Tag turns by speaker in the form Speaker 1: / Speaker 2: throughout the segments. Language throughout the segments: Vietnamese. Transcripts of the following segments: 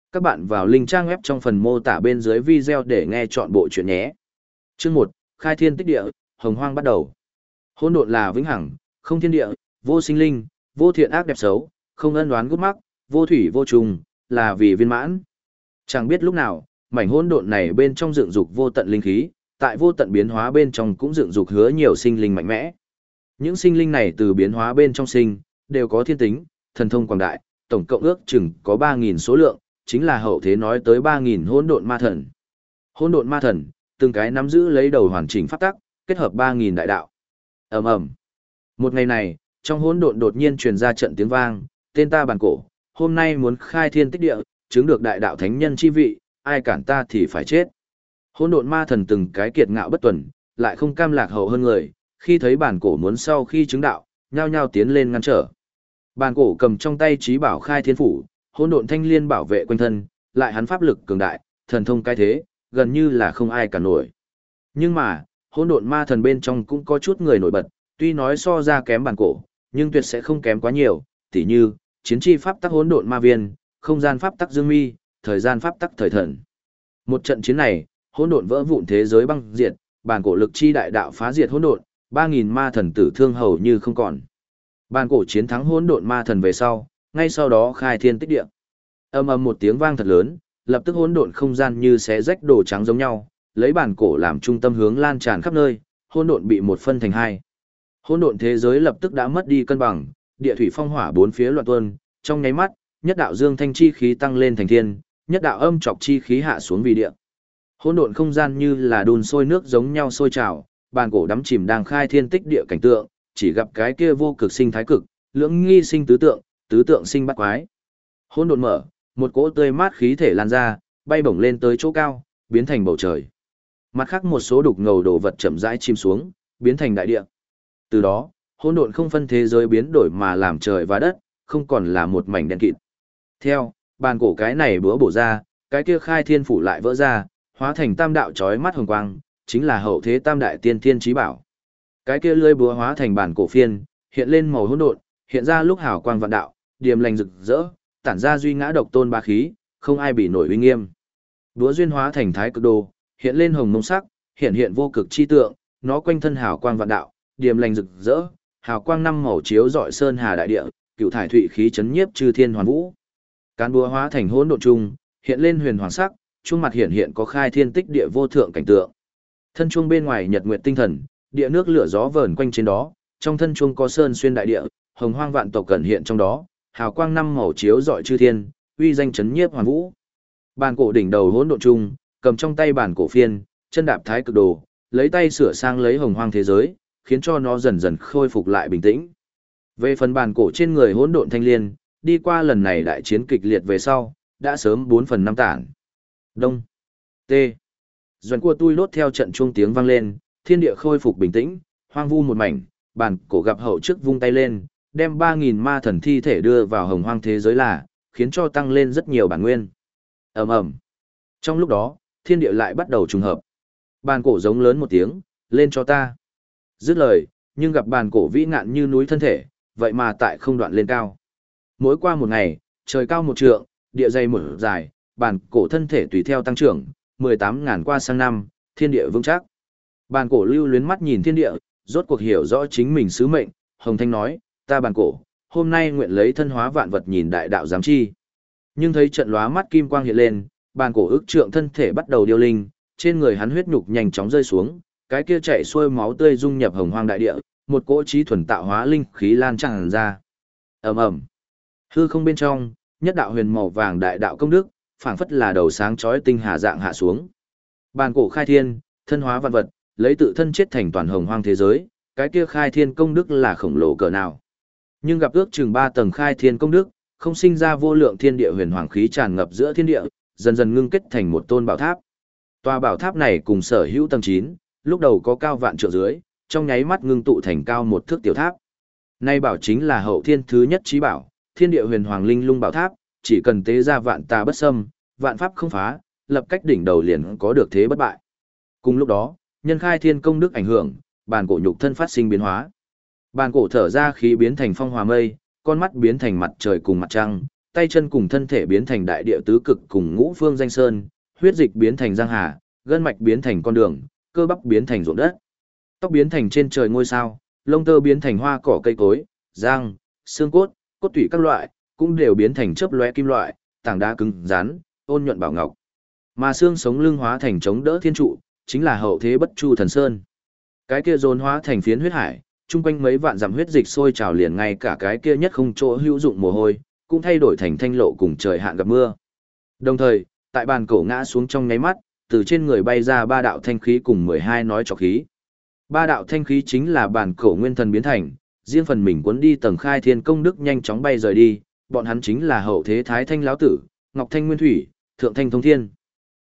Speaker 1: Các bạn vào link trang web trong phần mô tả bên dưới video để nghe chọn bộ chuyện nhé. Chương 1, Khai thiên tích địa, hồng hoang bắt đầu. Hỗn độn là vĩnh hằng, không thiên địa, vô sinh linh, vô thiện ác đẹp xấu, không ân oán gút mắc, vô thủy vô trùng, là vì viên mãn. Chẳng biết lúc nào, mảnh hỗn độn này bên trong dựng dục vô tận linh khí, tại vô tận biến hóa bên trong cũng dựng dục hứa nhiều sinh linh mạnh mẽ. Những sinh linh này từ biến hóa bên trong sinh, đều có thiên tính, thần thông quảng đại, tổng cộng ước chừng có 3.000 số lượng, chính là hậu thế nói tới 3.000 hỗn độn ma thần. Hỗn độn ma thần, từng cái nắm giữ lấy đầu hoàn chỉnh pháp tắc, kết hợp 3.000 đại đạo. Ầm ầm. Một ngày này, trong hỗn độn đột nhiên truyền ra trận tiếng vang, tên ta bản cổ, hôm nay muốn khai thiên tích địa, chứng được đại đạo thánh nhân chi vị, ai cản ta thì phải chết. Hỗn độn ma thần từng cái kiệt ngạo bất tuần, lại không cam lạc hậu hơn người, khi thấy bản cổ muốn sau khi chứng đạo, nhao nhao tiến lên ngăn trở. Bản cổ cầm trong tay trí bảo khai thiên phủ, hỗn độn thanh liên bảo vệ quanh thân, lại hắn pháp lực cường đại, thần thông cái thế, gần như là không ai cản nổi. Nhưng mà, hỗn độn ma thần bên trong cũng có chút người nổi bật, tuy nói so ra kém bản cổ, nhưng tuyệt sẽ không kém quá nhiều, tỉ như chiến chi pháp tắc hỗn độn ma viên, không gian pháp tắc dương mi, thời gian pháp tắc thời thần. Một trận chiến này, hỗn độn vỡ vụn thế giới băng diệt, bản cổ lực chi đại đạo phá diệt hỗn độn, 3.000 ma thần tử thương hầu như không còn. Bản cổ chiến thắng hỗn độn ma thần về sau, ngay sau đó khai thiên tích địa. Ầm ầm một tiếng vang thật lớn, lập tức hỗn độn không gian như xé rách đồ trắng giống nhau, lấy bản cổ làm trung tâm hướng lan tràn khắp nơi, hỗn độn bị một phân thành hai. Hỗn độn thế giới lập tức đã mất đi cân bằng, địa thủy phong hỏa bốn phía loạn tuôn, trong nháy mắt, nhất đạo dương thanh chi khí tăng lên thành thiên, nhất đạo âm trọc chi khí hạ xuống vì địa. Hỗn độn không gian như là đun sôi nước giống nhau sôi trào, bản cổ đắm chìm đang khai thiên tích địa cảnh tượng, chỉ gặp cái kia vô cực sinh thái cực, lưỡng nghi sinh tứ tượng sinh bát quái. Hỗn độn mở, một cỗ tươi mát khí thể lan ra, bay bổng lên tới chỗ cao, biến thành bầu trời. Mặt khác một số đục ngầu đồ vật chậm rãi chìm xuống, biến thành đại địa. Từ đó, hỗn độn không phân thế giới biến đổi mà làm trời và đất, không còn là một mảnh đen kịt. Theo, bàn cổ cái này búa bổ ra, cái kia khai thiên phủ lại vỡ ra, hóa thành tam đạo chói mắt hồng quang, chính là hậu thế tam đại tiên thiên chí bảo. Cái kia lưỡi búa hóa thành bản cổ phiên, hiện lên màu hỗn độn, hiện ra lúc hào quang vạn đạo, điềm lành rực rỡ, tản ra duy ngã độc tôn bá khí, không ai bị nổi uy nghiêm. Búa duyên hóa thành thái cực đồ, hiện lên hồng mông sắc, hiện vô cực chi tượng, nó quanh thân hào quang vạn đạo, điềm lành rực rỡ, hào quang năm màu chiếu rọi sơn hà đại địa, cựu thải thụy khí chấn nhiếp chư thiên hoàn vũ. Cán búa hóa thành hỗn độn trung, hiện lên huyền hoàng sắc, trung mặt hiện có khai thiên tích địa vô thượng cảnh tượng. Thân chuông bên ngoài nhật nguyệt tinh thần, địa nước lửa gió vờn quanh trên đó, trong thân chuông có sơn xuyên đại địa, hồng hoang vạn tộc cẩn hiện trong đó, hào quang năm màu chiếu rọi chư thiên, uy danh chấn nhiếp hoàn vũ. Bàn cổ đỉnh đầu hỗn độn trung, cầm trong tay bản cổ phiên, chân đạp thái cực đồ, lấy tay sửa sang lấy hồng hoang thế giới, khiến cho nó dần dần khôi phục lại bình tĩnh. Về phần bàn cổ trên người hỗn độn thanh liên, đi qua lần này đại chiến kịch liệt về sau, đã sớm 4/5 tản. Đông. T. Doan cua tui lốt theo trận chuông tiếng vang lên, thiên địa khôi phục bình tĩnh, hoang vu một mảnh, bàn cổ gặp hậu trước vung tay lên, đem 3.000 ma thần thi thể đưa vào hồng hoang thế giới là, khiến cho tăng lên rất nhiều bản nguyên. Ầm ầm. Trong lúc đó, thiên địa lại bắt đầu trùng hợp. Bàn cổ giống lớn một tiếng, lên cho ta. Dứt lời, nhưng gặp bàn cổ vĩ ngạn như núi thân thể, vậy mà tại không đoạn lên cao. Mỗi qua một ngày, trời cao một trượng, địa dày một dài, bàn cổ thân thể tùy theo tăng trưởng, 18.000 qua sang năm, thiên địa vững chắc. Bàn cổ lưu luyến mắt nhìn thiên địa, rốt cuộc hiểu rõ chính mình sứ mệnh, Hồng Thanh nói, ta bàn cổ, hôm nay nguyện lấy thân hóa vạn vật nhìn đại đạo giám chi. Nhưng thấy trận lóa mắt kim quang hiện lên, bàn cổ ức trượng thân thể bắt đầu điêu linh, trên người hắn huyết nhục nhanh chóng rơi xuống, cái kia chảy xuôi máu tươi dung nhập hồng hoang đại địa, một cỗ trí thuần tạo hóa linh khí lan tràn ra. Ầm ầm. Hư không bên trong, nhất đạo huyền màu vàng đại đạo công đức, phảng phất là đầu sáng chói tinh hà dạng hạ xuống. Bàn cổ khai thiên, thân hóa vạn vật, lấy tự thân chết thành toàn hồng hoang thế giới, cái kia khai thiên công đức là khổng lồ cỡ nào. Nhưng gặp ước chừng 3 tầng khai thiên công đức, không sinh ra vô lượng thiên địa huyền hoàng khí tràn ngập giữa thiên địa, dần dần ngưng kết thành một tôn bảo tháp. Tòa bảo tháp này cùng sở hữu tầng 9, lúc đầu có cao vạn trượng dưới, trong nháy mắt ngưng tụ thành cao một thước tiểu tháp. Nay bảo chính là hậu thiên thứ nhất chí bảo, thiên địa huyền hoàng linh lung bảo tháp, chỉ cần tế ra vạn tà bất xâm, vạn pháp không phá, lập cách đỉnh đầu liền có được thế bất bại. Cùng lúc đó, nhân khai thiên công đức ảnh hưởng, bàn cổ nhục thân phát sinh biến hóa. Bàn cổ thở ra khí biến thành phong hòa mây, con mắt biến thành mặt trời cùng mặt trăng, tay chân cùng thân thể biến thành đại địa tứ cực cùng ngũ phương danh sơn, huyết dịch biến thành giang hà, gân mạch biến thành con đường, cơ bắp biến thành ruộng đất. Tóc biến thành trên trời ngôi sao, lông tơ biến thành hoa cỏ cây cối, răng, xương cốt, cốt tủy các loại, cũng đều biến thành chớp lóe kim loại, tảng đá cứng rắn, ôn nhuận bảo ngọc. Mà xương sống lưng hóa thành chống đỡ thiên trụ, chính là hậu thế Bất Chu Thần Sơn. Cái kia dồn hóa thành phiến huyết hải, chung quanh mấy vạn dặm huyết dịch sôi trào liền, ngay cả cái kia nhất không chỗ hữu dụng mồ hôi, cũng thay đổi thành thanh lộ cùng trời hạn gặp mưa. Đồng thời, tại bàn cổ ngã xuống trong nháy mắt, từ trên người bay ra ba đạo thanh khí cùng 12 nói trọc khí. Ba đạo thanh khí chính là bàn cổ nguyên thần biến thành, riêng phần mình cuốn đi tầng khai thiên công đức nhanh chóng bay rời đi, bọn hắn chính là hậu thế Thái Thanh lão tử, Ngọc Thanh Nguyên Thủy, Thượng Thanh Thông Thiên.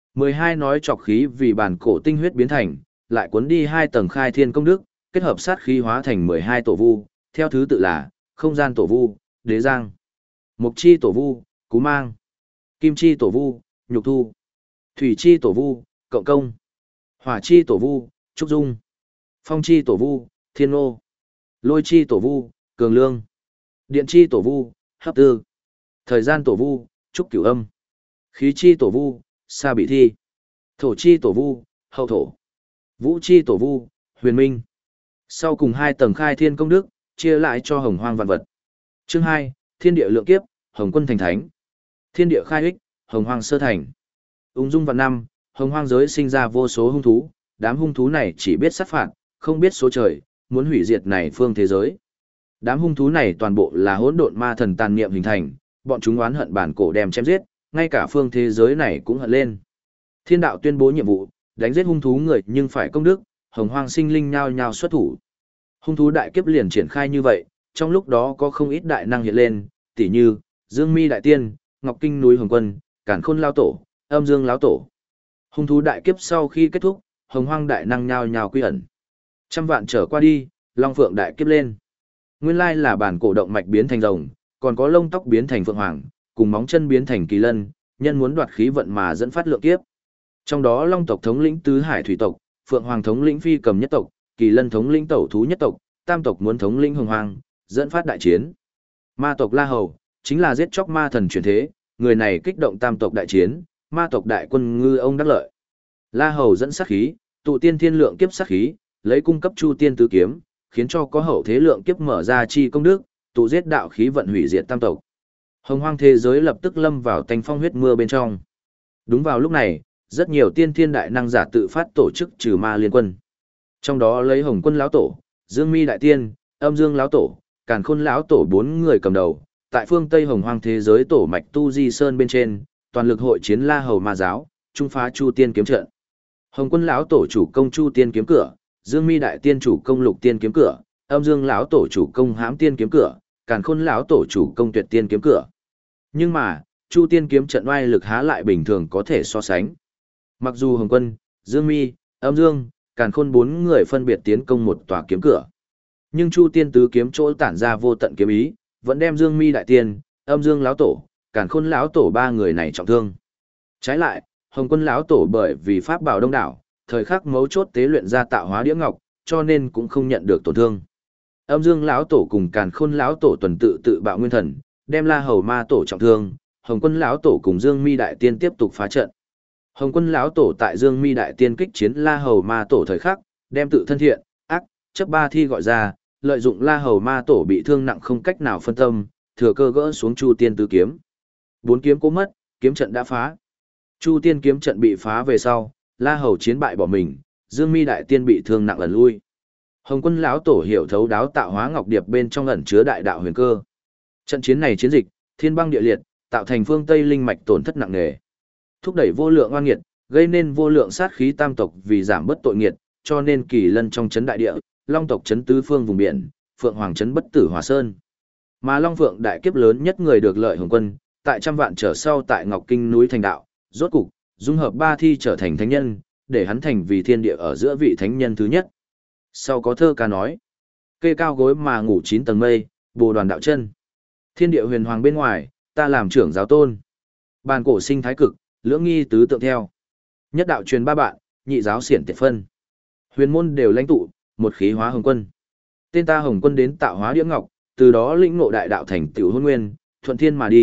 Speaker 1: 12 nói trọc khí vì bàn cổ tinh huyết biến thành, lại cuốn đi hai tầng khai thiên công đức, kết hợp sát khí hóa thành 12 tổ vu, theo thứ tự là không gian tổ vu, đế giang, mục chi tổ vu, cú mang, kim chi tổ vu, nhục thu, thủy chi tổ vu, cộng công, hỏa chi tổ vu, trúc dung, phong chi tổ vu, thiên ô, lôi chi tổ vu, cường lương, điện chi tổ vu, hấp tư, thời gian tổ vu, trúc cửu âm, khí chi tổ vu, sa bị thi, thổ chi tổ vu, hậu thổ, vũ chi tổ vu, huyền minh. Sau cùng hai tầng khai thiên công đức, chia lại cho hồng hoang vạn vật. Chương 2, thiên địa lượng kiếp, hồng quân thành thánh. Thiên địa khai ích, hồng hoang sơ thành. Ung dung vạn năm, hồng hoang giới sinh ra vô số hung thú, đám hung thú này chỉ biết sát phạt, không biết số trời, muốn hủy diệt này phương thế giới. Đám hung thú này toàn bộ là hỗn độn ma thần tàn niệm hình thành, bọn chúng oán hận bản cổ đem chém giết, ngay cả phương thế giới này cũng hận lên. Thiên đạo tuyên bố nhiệm vụ, đánh giết hung thú người nhưng phải công đức, hồng hoang sinh linh nhao nhao xuất thủ. Hung thú đại kiếp liền triển khai như vậy, trong lúc đó có không ít đại năng hiện lên, tỉ như Dương Mi đại tiên, Ngọc Kinh núi Hồng Quân, Càn Khôn lão tổ, Âm Dương lão tổ. Hung thú đại kiếp sau khi kết thúc, hồng hoang đại năng nhao nhao quy ẩn. Trăm vạn trở qua đi, Long Phượng đại kiếp lên. Nguyên lai là bản cổ động mạch biến thành rồng, còn có lông tóc biến thành phượng hoàng, cùng móng chân biến thành kỳ lân, nhân muốn đoạt khí vận mà dẫn phát lượng kiếp. Trong đó Long tộc thống lĩnh tứ hải thủy tộc, Phượng Hoàng thống lĩnh phi cầm nhất tộc, Kỳ Lân thống lĩnh tẩu thú nhất tộc, Tam tộc muốn thống lĩnh hồng hoang, dẫn phát đại chiến. Ma tộc La Hầu chính là giết chóc ma thần chuyển thế, người này kích động Tam tộc đại chiến, ma tộc đại quân ngư ông đắc lợi. La Hầu dẫn sát khí, tụ tiên thiên lượng kiếp sát khí, lấy cung cấp Chu Tiên tứ kiếm, khiến cho có hậu thế lượng kiếp mở ra chi công đức, tụ giết đạo khí vận hủy diệt Tam tộc. Hồng hoang thế giới lập tức lâm vào tanh phong huyết mưa bên trong. Đúng vào lúc này, rất nhiều tiên thiên đại năng giả tự phát tổ chức trừ ma liên quân. Trong đó lấy Hồng Quân lão tổ, Dương Mi đại tiên, Âm Dương lão tổ, Càn Khôn lão tổ 4 người cầm đầu, tại phương Tây Hồng Hoang thế giới tổ mạch Tu Di Sơn bên trên, toàn lực hội chiến La Hầu ma giáo, trung phá Chu Tiên kiếm trận. Hồng Quân lão tổ chủ công Chu Tiên kiếm cửa, Dương Mi đại tiên chủ công Lục Tiên kiếm cửa, Âm Dương lão tổ chủ công Hãm Tiên kiếm cửa, Càn Khôn lão tổ chủ công Tuyệt Tiên kiếm cửa. Nhưng mà, Chu Tiên kiếm trận oai lực há lại bình thường có thể so sánh. Mặc dù Hồng Quân, Dương Mi, Âm Dương, Càn Khôn 4 người phân biệt tiến công một tòa kiếm cửa, nhưng Chu Tiên tứ kiếm chỗ tản ra vô tận kiếm ý, vẫn đem Dương Mi đại tiên, Âm Dương lão tổ, Càn Khôn lão tổ 3 người này trọng thương. Trái lại, Hồng Quân lão tổ bởi vì pháp bảo đông đảo, thời khắc mấu chốt tế luyện ra tạo hóa đĩa ngọc, cho nên cũng không nhận được tổn thương. Âm Dương lão tổ cùng Càn Khôn lão tổ tuần tự bạo nguyên thần, đem La Hầu ma tổ trọng thương, Hồng Quân lão tổ cùng Dương Mi đại tiên tiếp tục phá trận. Hồng Quân lão tổ tại Dương Mi đại tiên kích chiến La Hầu ma tổ thời khắc, đem tự thân thiện, ác, chấp ba thi gọi ra, lợi dụng La Hầu ma tổ bị thương nặng không cách nào phân tâm, thừa cơ gỡ xuống Chu Tiên tứ kiếm. 4 kiếm cố mất, kiếm trận đã phá. Chu Tiên kiếm trận bị phá về sau, La Hầu chiến bại bỏ mình, Dương Mi đại tiên bị thương nặng ẩn lui. Hồng Quân lão tổ hiểu thấu đáo tạo hóa ngọc điệp bên trong ẩn chứa đại đạo huyền cơ. Trận chiến này chiến dịch, thiên băng địa liệt, tạo thành phương Tây linh mạch tổn thất nặng nề, thúc đẩy vô lượng oan nghiệt, gây nên vô lượng sát khí Tam tộc vì giảm bớt tội nghiệt, cho nên Kỳ Lân trong trấn đại địa, Long tộc trấn tứ phương vùng biển, Phượng Hoàng trấn bất tử Hòa Sơn. Mà Long Phượng đại kiếp lớn nhất người được lợi Hồng Quân, tại trăm vạn trở sau tại Ngọc Kinh núi thành đạo, rốt cục dung hợp ba thi trở thành thánh nhân, để hắn thành vì thiên địa ở giữa vị thánh nhân thứ nhất. Sau có thơ ca nói: kê cao gối mà ngủ 9 tầng mây, bồ đoàn đạo chân. Thiên địa huyền hoàng bên ngoài, ta làm trưởng giáo tôn. Bàn cổ sinh thái cực, lưỡng nghi tứ tượng theo. Nhất đạo truyền 3 bạn, nhị giáo xiển tiệt phân. Huyền môn đều lãnh tụ, một khí hóa Hồng Quân. Tên ta Hồng Quân đến tạo hóa đĩa ngọc, từ đó lĩnh ngộ đại đạo thành tựu hôn nguyên, thuận thiên mà đi,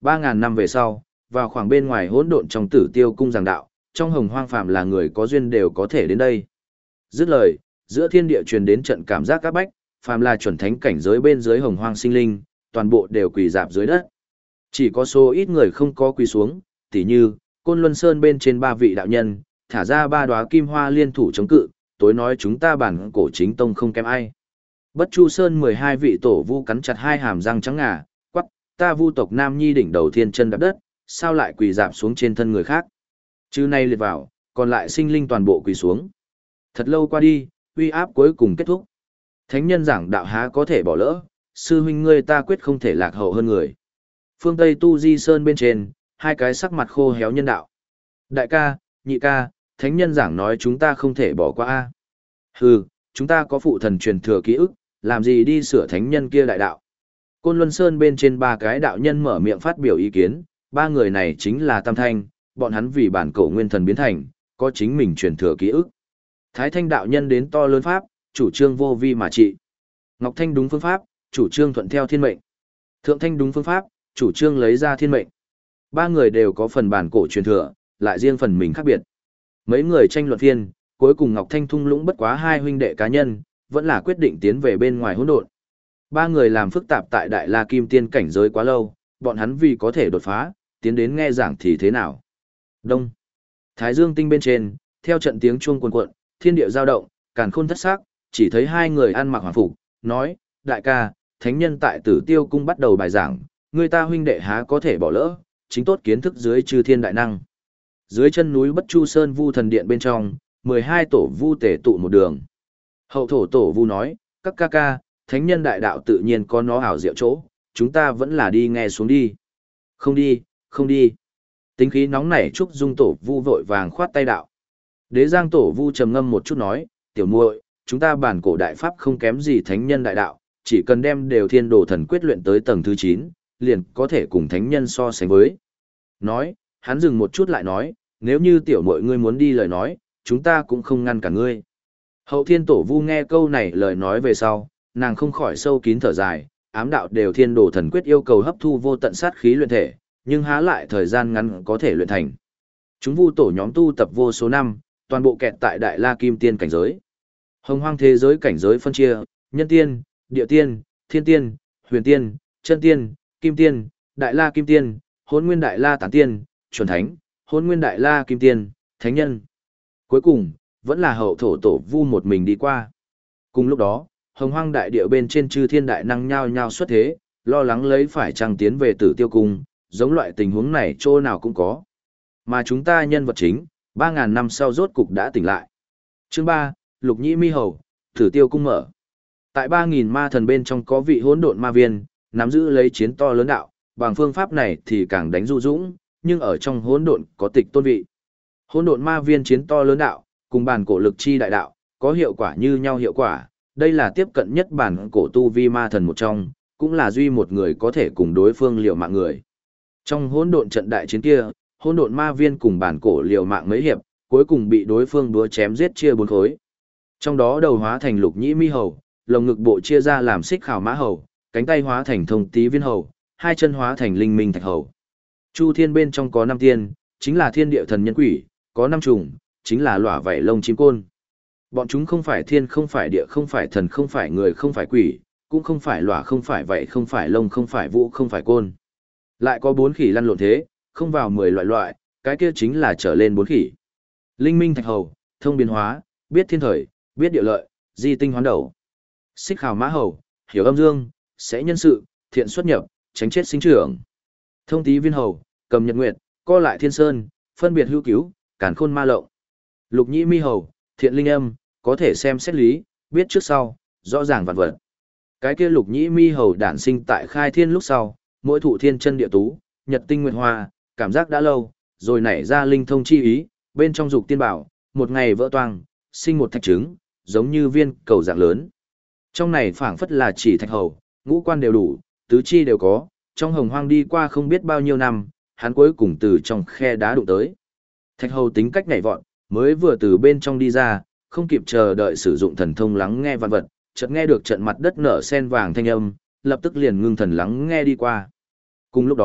Speaker 1: 3.000 năm về sau, vào khoảng bên ngoài hỗn độn trong Tử Tiêu cung giảng đạo, trong Hồng Hoang phàm là người có duyên đều có thể đến đây. Dứt lời, giữa thiên địa truyền đến trận cảm giác các bách, phàm là chuẩn thánh cảnh giới bên dưới Hồng Hoang sinh linh, toàn bộ đều quỳ rạp dưới đất. Chỉ có số ít người không có quỳ xuống, tỉ như Côn Luân Sơn bên trên 3 vị đạo nhân, thả ra 3 đóa kim hoa liên thủ chống cự, tối nói chúng ta bản cổ chính tông không kém ai. Bất Chu Sơn 12 vị tổ vu cắn chặt hai hàm răng trắng ngà, quắc, ta vu tộc Nam Nhi đỉnh đầu thiên chân đạp đất, sao lại quỳ rạp xuống trên thân người khác. Chứ nay liệt vào, còn lại sinh linh toàn bộ quỳ xuống. Thật lâu qua đi, uy áp cuối cùng kết thúc. Thánh nhân giảng đạo há có thể bỏ lỡ, sư huynh ngươi ta quyết không thể lạc hậu hơn người. Phương Tây Tu Di Sơn bên trên, hai cái sắc mặt khô héo nhân đạo. Đại ca, nhị ca, thánh nhân giảng nói chúng ta không thể bỏ qua a. Hừ, chúng ta có phụ thần truyền thừa ký ức, làm gì đi sửa thánh nhân kia đại đạo. Côn Luân Sơn bên trên 3 cái đạo nhân mở miệng phát biểu ý kiến, 3 người này chính là Tam Thanh, bọn hắn vì bản cổ nguyên thần biến thành, có chính mình truyền thừa ký ức. Thái Thanh đạo nhân đến to lớn pháp, chủ trương vô vi mà trị. Ngọc Thanh đúng phương pháp, chủ trương thuận theo thiên mệnh. Thượng Thanh đúng phương pháp, chủ trương lấy ra thiên mệnh. 3 người đều có phần bản cổ truyền thừa, lại riêng phần mình khác biệt. Mấy người tranh luận phiên, cuối cùng Ngọc Thanh thung lũng bất quá 2 huynh đệ cá nhân, vẫn là quyết định tiến về bên ngoài hỗn độn. 3 người làm phức tạp tại Đại La Kim Tiên cảnh giới quá lâu, bọn hắn vì có thể đột phá, tiến đến nghe giảng thì thế nào. Đông. Thái Dương tinh bên trên, theo trận tiếng chuông cuồn cuộn, thiên địa dao động, càn khôn thất sắc, chỉ thấy 2 người ăn mặc hoàng phục, nói, đại ca, thánh nhân tại Tử Tiêu cung bắt đầu bài giảng, người ta huynh đệ há có thể bỏ lỡ, chính tốt kiến thức dưới chư thiên đại năng. Dưới chân núi Bất Chu Sơn Vu Thần Điện bên trong, 12 tổ vu tề tụ một đường. Hậu thổ tổ vu nói, các ca ca, thánh nhân đại đạo tự nhiên có nó ảo diệu chỗ, chúng ta vẫn là đi nghe xuống đi. Không đi, không đi. Tính khí nóng nảy Trúc Dung tổ vu vội vàng khoát tay đạo. Đế Giang tổ vu trầm ngâm một chút nói, tiểu muội, chúng ta bản cổ đại pháp không kém gì thánh nhân đại đạo, chỉ cần đem đều thiên đồ thần quyết luyện tới tầng thứ 9, liền có thể cùng thánh nhân so sánh với. Nói, hắn dừng một chút lại nói, nếu như tiểu muội ngươi muốn đi lời nói, chúng ta cũng không ngăn cả ngươi. Hậu thiên tổ vu nghe câu này lời nói về sau, nàng không khỏi sâu kín thở dài, ám đạo đều thiên đồ thần quyết yêu cầu hấp thu vô tận sát khí luyện thể, nhưng há lại thời gian ngắn có thể luyện thành. Chúng vu tổ nhóm tu tập vô số năm, toàn bộ kẹt tại Đại La Kim Tiên cảnh giới. Hồng Hoang thế giới cảnh giới phân chia, nhân tiên, địa tiên, thiên tiên, huyền tiên, chân tiên, kim tiên, Đại La Kim Tiên, Hỗn Nguyên Đại La Tán Tiên, chuẩn thánh, Hỗn Nguyên Đại La Kim Tiên, thánh nhân. Cuối cùng, vẫn là hậu thổ tổ vu một mình đi qua. Cùng lúc đó, Hồng Hoang đại địa bên trên chư thiên đại năng nhao nhao xuất thế, lo lắng lấy phải chăng tiến về Tử Tiêu cung, giống loại tình huống này chỗ nào cũng có. Mà chúng ta nhân vật chính, 3.000 năm sau rốt cục đã tỉnh lại. Chương 3, Lục Nhĩ Mi Hầu, Tử Tiêu cung mở. Tại 3.000 ma thần bên trong có vị hỗn độn ma viên, nắm giữ lấy chiến to lớn đạo, bằng phương pháp này thì càng đánh du dũng, nhưng ở trong hỗn độn có tịch tôn vị. Hỗn độn ma viên chiến to lớn đạo, cùng bản cổ lực chi đại đạo, có hiệu quả như nhau hiệu quả, đây là tiếp cận nhất bản cổ tu vi ma thần một trong, cũng là duy một người có thể cùng đối phương liều mạng người. Trong hỗn độn trận đại chiến kia, hỗn độn ma viên cùng bản cổ liều mạng mấy hiệp, cuối cùng bị đối phương đúa chém giết chia 4 khối. Trong đó đầu hóa thành Lục Nhĩ Mi Hầu, lồng ngực bộ chia ra làm Xích Khảo Mã Hầu, cánh tay hóa thành Thông Tí Viên Hầu, hai chân hóa thành Linh Minh Thạch Hầu. Chu thiên bên trong có 5 tiên, chính là thiên địa thần nhân quỷ, có 5 trùng, chính là lỏa vảy lông chim côn. Bọn chúng không phải thiên, không phải địa, không phải thần, không phải người, không phải quỷ, cũng không phải lỏa, không phải vảy, không phải lông, không phải vũ, không phải côn. Lại có 4 khỉ lăn lộn thế, không vào 10 loại, cái kia chính là trở lên 4 khỉ. Linh Minh Thạch Hầu, thông biến hóa, biết thiên thời, biết địa lợi, di tinh hoán đầu. Xích Khảo Mã Hầu, hiểu âm dương, sẽ nhân sự, thiện xuất nhập, tránh chết sinh trưởng. Thông Tí Viên Hầu, cầm nhật nguyệt, co lại thiên sơn, phân biệt hữu cứu, càn khôn ma lộng. Lục Nhĩ Mi Hầu, thiện linh âm, có thể xem xét lý, biết trước sau, rõ ràng vạn vật. Cái kia Lục Nhĩ Mi Hầu đản sinh tại khai thiên lúc sau, mỗi thụ thiên chân địa tú, nhật tinh nguyệt hoa, cảm giác đã lâu, rồi nảy ra linh thông chi ý, bên trong dục tiên bảo, một ngày vỡ toang, sinh một thạch trứng, giống như viên cầu dạng lớn. Trong này phảng phất là chỉ thạch hầu, ngũ quan đều đủ, tứ chi đều có, trong hồng hoang đi qua không biết bao nhiêu năm, hắn cuối cùng từ trong khe đá đụng tới. Thạch hầu tính cách nhảy vọt, mới vừa từ bên trong đi ra, không kịp chờ đợi sử dụng thần thông lắng nghe vạn vật, chợt nghe được trận mặt đất nở sen vàng thanh âm, lập tức liền ngưng thần lắng nghe đi qua. Cùng lúc đó,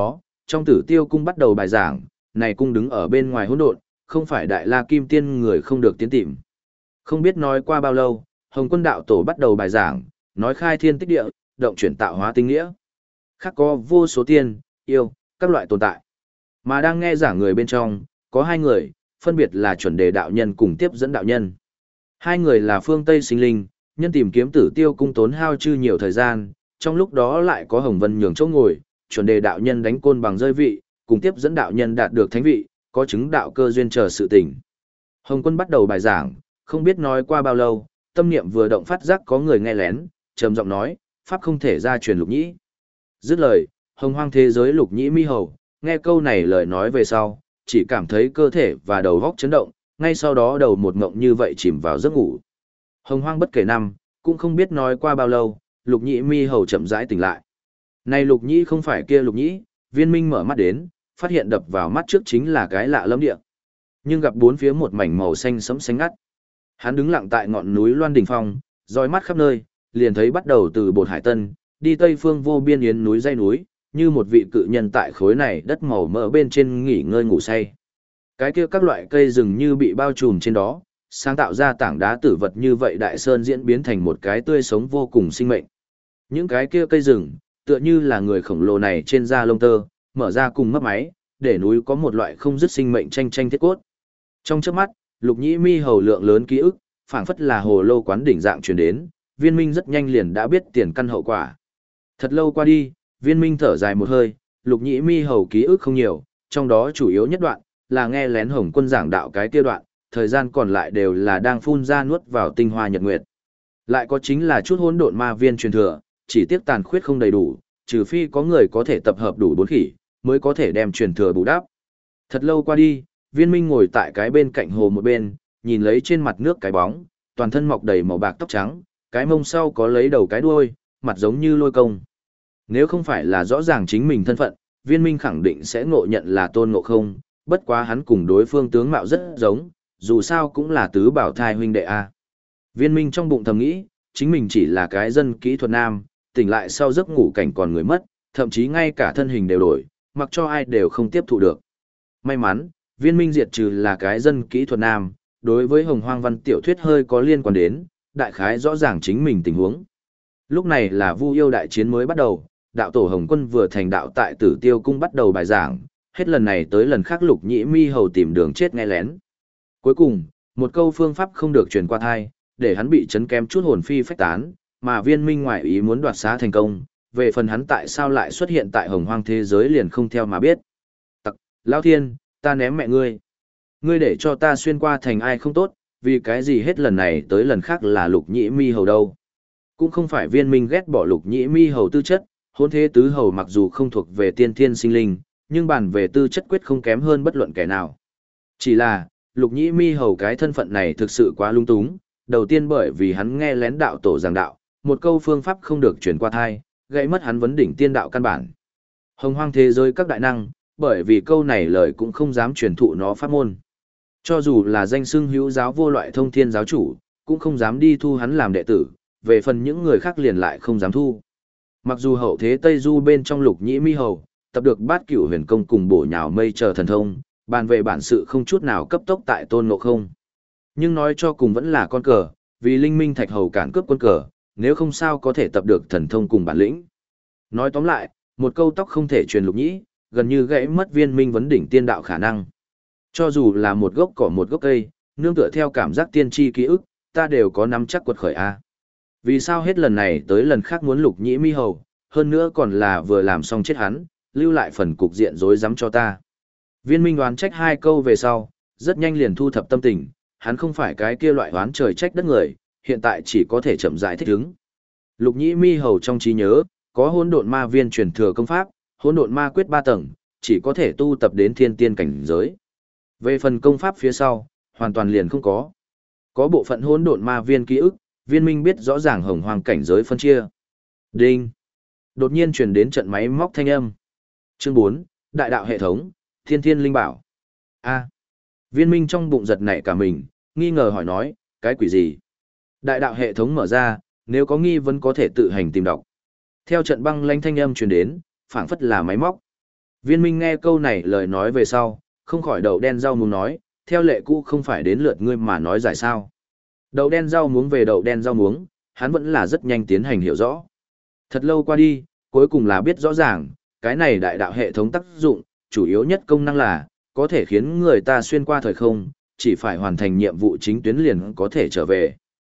Speaker 1: trong Tử Tiêu cung bắt đầu bài giảng, này cung đứng ở bên ngoài hỗn độn, không phải Đại La Kim Tiên người không được tiến tìm. Không biết nói qua bao lâu, Hồng Quân đạo tổ bắt đầu bài giảng, nói khai thiên tích địa, động chuyển tạo hóa tinh nghĩa. Khác có vô số tiên, yêu, các loại tồn tại. Mà đang nghe giảng người bên trong, có hai người, phân biệt là chuẩn đề đạo nhân cùng tiếp dẫn đạo nhân. Hai người là phương Tây sinh linh, nhân tìm kiếm Tử Tiêu cung tốn hao chư nhiều thời gian, trong lúc đó lại có Hồng Vân nhường chỗ ngồi, chuẩn đề đạo nhân đánh côn bằng rơi vị, cùng tiếp dẫn đạo nhân đạt được thánh vị, có chứng đạo cơ duyên chờ sự tình. Hồng Quân bắt đầu bài giảng, không biết nói qua bao lâu, tâm niệm vừa động phát giác có người nghe lén, trầm giọng nói, pháp không thể ra truyền Lục Nhĩ. Dứt lời, Hồng Hoang thế giới Lục Nhĩ mi hầu, nghe câu này lời nói về sau, chỉ cảm thấy cơ thể và đầu óc chấn động, ngay sau đó đầu một ngộng như vậy chìm vào giấc ngủ. Hồng Hoang bất kể năm, cũng không biết nói qua bao lâu, Lục Nhĩ mi hầu chậm rãi tỉnh lại. Này Lục Nhĩ không phải kia Lục Nhĩ, Viên Minh mở mắt đến, phát hiện đập vào mắt trước chính là cái lạ lẫm địa. Nhưng gặp bốn phía một mảnh màu xanh sẫm xanh ngắt. Hắn đứng lặng tại ngọn núi Loan Đỉnh Phong, dõi mắt khắp nơi, liền thấy bắt đầu từ Bột Hải Tân, đi tây phương vô biên yến núi dãy núi, như một vị cự nhân tại khối này đất màu mỡ bên trên nghỉ ngơi ngủ say. Cái kia các loại cây rừng như bị bao trùm trên đó, sáng tạo ra tảng đá tử vật như vậy đại sơn diễn biến thành một cái tươi sống vô cùng sinh mệnh. Những cái kia cây rừng, tựa như là người khổng lồ này trên da lông tơ, mở ra cùng mấp máy, để núi có một loại không dứt sinh mệnh tranh tranh thiết cốt. Trong chớp mắt, Lục Nhĩ mi hầu lượng lớn ký ức, phảng phất là hồ lô quán đỉnh dạng truyền đến, Viên Minh rất nhanh liền đã biết tiền căn hậu quả. Thật lâu qua đi, Viên Minh thở dài một hơi, Lục Nhĩ mi hầu ký ức không nhiều, trong đó chủ yếu nhất đoạn là nghe lén Hồng Quân giảng đạo cái kia đoạn, thời gian còn lại đều là đang phun ra nuốt vào tinh hoa nhật nguyệt. Lại có chính là chút hỗn độn ma viên truyền thừa, chỉ tiếc tàn khuyết không đầy đủ, trừ phi có người có thể tập hợp đủ bốn khỉ, mới có thể đem truyền thừa bù đắp. Thật lâu qua đi, Viên Minh ngồi tại cái bên cạnh hồ một bên, nhìn lấy trên mặt nước cái bóng, toàn thân mọc đầy màu bạc tóc trắng, cái mông sau có lấy đầu cái đuôi, mặt giống như lôi công. Nếu không phải là rõ ràng chính mình thân phận, Viên Minh khẳng định sẽ ngộ nhận là Tôn Ngộ Không, bất quá hắn cùng đối phương tướng mạo rất giống, dù sao cũng là tứ bảo thai huynh đệ a. Viên Minh trong bụng thầm nghĩ, chính mình chỉ là cái dân kỹ thuật nam, tỉnh lại sau giấc ngủ cảnh còn người mất, thậm chí ngay cả thân hình đều đổi, mặc cho ai đều không tiếp thụ được. May mắn, Viên Minh diệt trừ là cái dân kỹ thuật nam, đối với Hồng Hoang văn tiểu thuyết hơi có liên quan đến, đại khái rõ ràng chính mình tình huống. Lúc này là Vu Yêu đại chiến mới bắt đầu, đạo tổ Hồng Quân vừa thành đạo tại Tử Tiêu cung bắt đầu bài giảng, hết lần này tới lần khác Lục Nhĩ mi hầu tìm đường chết nghe lén. Cuối cùng, một câu phương pháp không được truyền qua thai, để hắn bị chấn kém chút hồn phi phách tán, mà Viên Minh ngoại ý muốn đoạt xá thành công, về phần hắn tại sao lại xuất hiện tại Hồng Hoang thế giới liền không theo mà biết. Tặc, Lão Thiên, ta ném mẹ ngươi. Ngươi để cho ta xuyên qua thành ai không tốt, vì cái gì hết lần này tới lần khác là Lục Nhĩ mi hầu đâu. Cũng không phải Viên Minh ghét bỏ Lục Nhĩ mi hầu tư chất, hôn thế tứ hầu mặc dù không thuộc về tiên thiên sinh linh, nhưng bàn về tư chất quyết không kém hơn bất luận kẻ nào. Chỉ là, Lục Nhĩ mi hầu cái thân phận này thực sự quá lung túng, đầu tiên bởi vì hắn nghe lén đạo tổ giảng đạo, một câu phương pháp không được truyền qua thai, gãy mất hắn vấn đỉnh tiên đạo căn bản. Hồng Hoang thế giới các đại năng, bởi vì câu này lời cũng không dám truyền thụ nó pháp môn. Cho dù là danh xưng hữu giáo vô loại thông thiên giáo chủ, cũng không dám đi thu hắn làm đệ tử, về phần những người khác liền lại không dám thu. Mặc dù hậu thế Tây Du bên trong Lục Nhĩ mi hầu, tập được Bát Cửu Huyền Công cùng bổ nhào mây chờ thần thông, bàn về bản sự không chút nào cấp tốc tại Tôn Ngộ Không. Nhưng nói cho cùng vẫn là con cờ, vì Linh Minh Thạch hầu cản cướp quân cờ, nếu không sao có thể tập được thần thông cùng bản lĩnh. Nói tóm lại, một câu tóc không thể truyền Lục Nhĩ, gần như gãy mất Viên Minh vấn đỉnh tiên đạo khả năng. Cho dù là một gốc cỏ một gốc cây, nương tựa theo cảm giác tiên tri ký ức, ta đều có nắm chắc quật khởi a. Vì sao hết lần này tới lần khác muốn Lục Nhĩ mi hầu, hơn nữa còn là vừa làm xong chết hắn, lưu lại phần cục diện rối rắm cho ta. Viên Minh đoán trách hai câu về sau, rất nhanh liền thu thập tâm tình, hắn không phải cái kia loại oán trời trách đất người, hiện tại chỉ có thể chậm rãi thích ứng. Lục Nhĩ mi hầu trong trí nhớ, có hỗn độn ma viên truyền thừa công pháp, hỗn độn ma quyết 3 tầng, chỉ có thể tu tập đến thiên tiên cảnh giới. Về phần công pháp phía sau, hoàn toàn liền không có. Có bộ phận hỗn độn ma viên ký ức, Viên Minh biết rõ ràng Hồng Hoang cảnh giới phân chia. Đinh. Đột nhiên truyền đến trận máy móc thanh âm. Chương 4, Đại đạo hệ thống, Thiên Thiên Linh Bảo. A. Viên Minh trong bụng giật nảy cả mình, nghi ngờ hỏi nói, cái quỷ gì? Đại đạo hệ thống mở ra, nếu có nghi vấn có thể tự hành tìm đọc. Theo trận băng lãnh thanh âm truyền đến, phảng phất là máy móc. Viên Minh nghe câu này lời nói về sau, không khỏi đậu đen rau muống nói, theo lệ cũ không phải đến lượt ngươi mà nói giải sao. Đậu đen rau muống về đậu đen rau muống, hắn vẫn là rất nhanh tiến hành hiểu rõ. Thật lâu qua đi, cuối cùng là biết rõ ràng, cái này đại đạo hệ thống tác dụng, chủ yếu nhất công năng là, có thể khiến người ta xuyên qua thời không, chỉ phải hoàn thành nhiệm vụ chính tuyến liền có thể trở về.